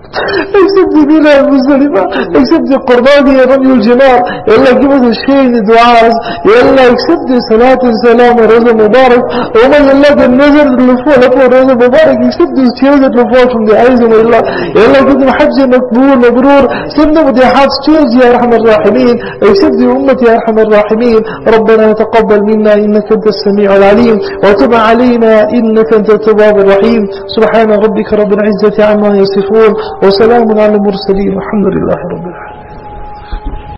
Accept the Mina al-Muzdalifa, accept the Qurbani and Rami al-Jamar. Ya Allah, give us the shade, the du'as. Ya Allah, accept the salat and salam and Raza Mubarak. Oh my Allah, the nazar that will fall upon Raza Mubarak, accept these tears that will fall from the eyes of Allah. Ya Allah, give them hajj makbool, mabrur. Send them with their hearts changed, Ya Arhamar Rahimin. Accept the ummah, Ya Arhamar Rahimin. ربنا تقبل منا إنك أنت السميع العليم وتب علينا إنك أنت التواب الرحيم. سبحان ربك رب العزة عما يصفون وسلام على المرسلين والحمد لله رب العالمين.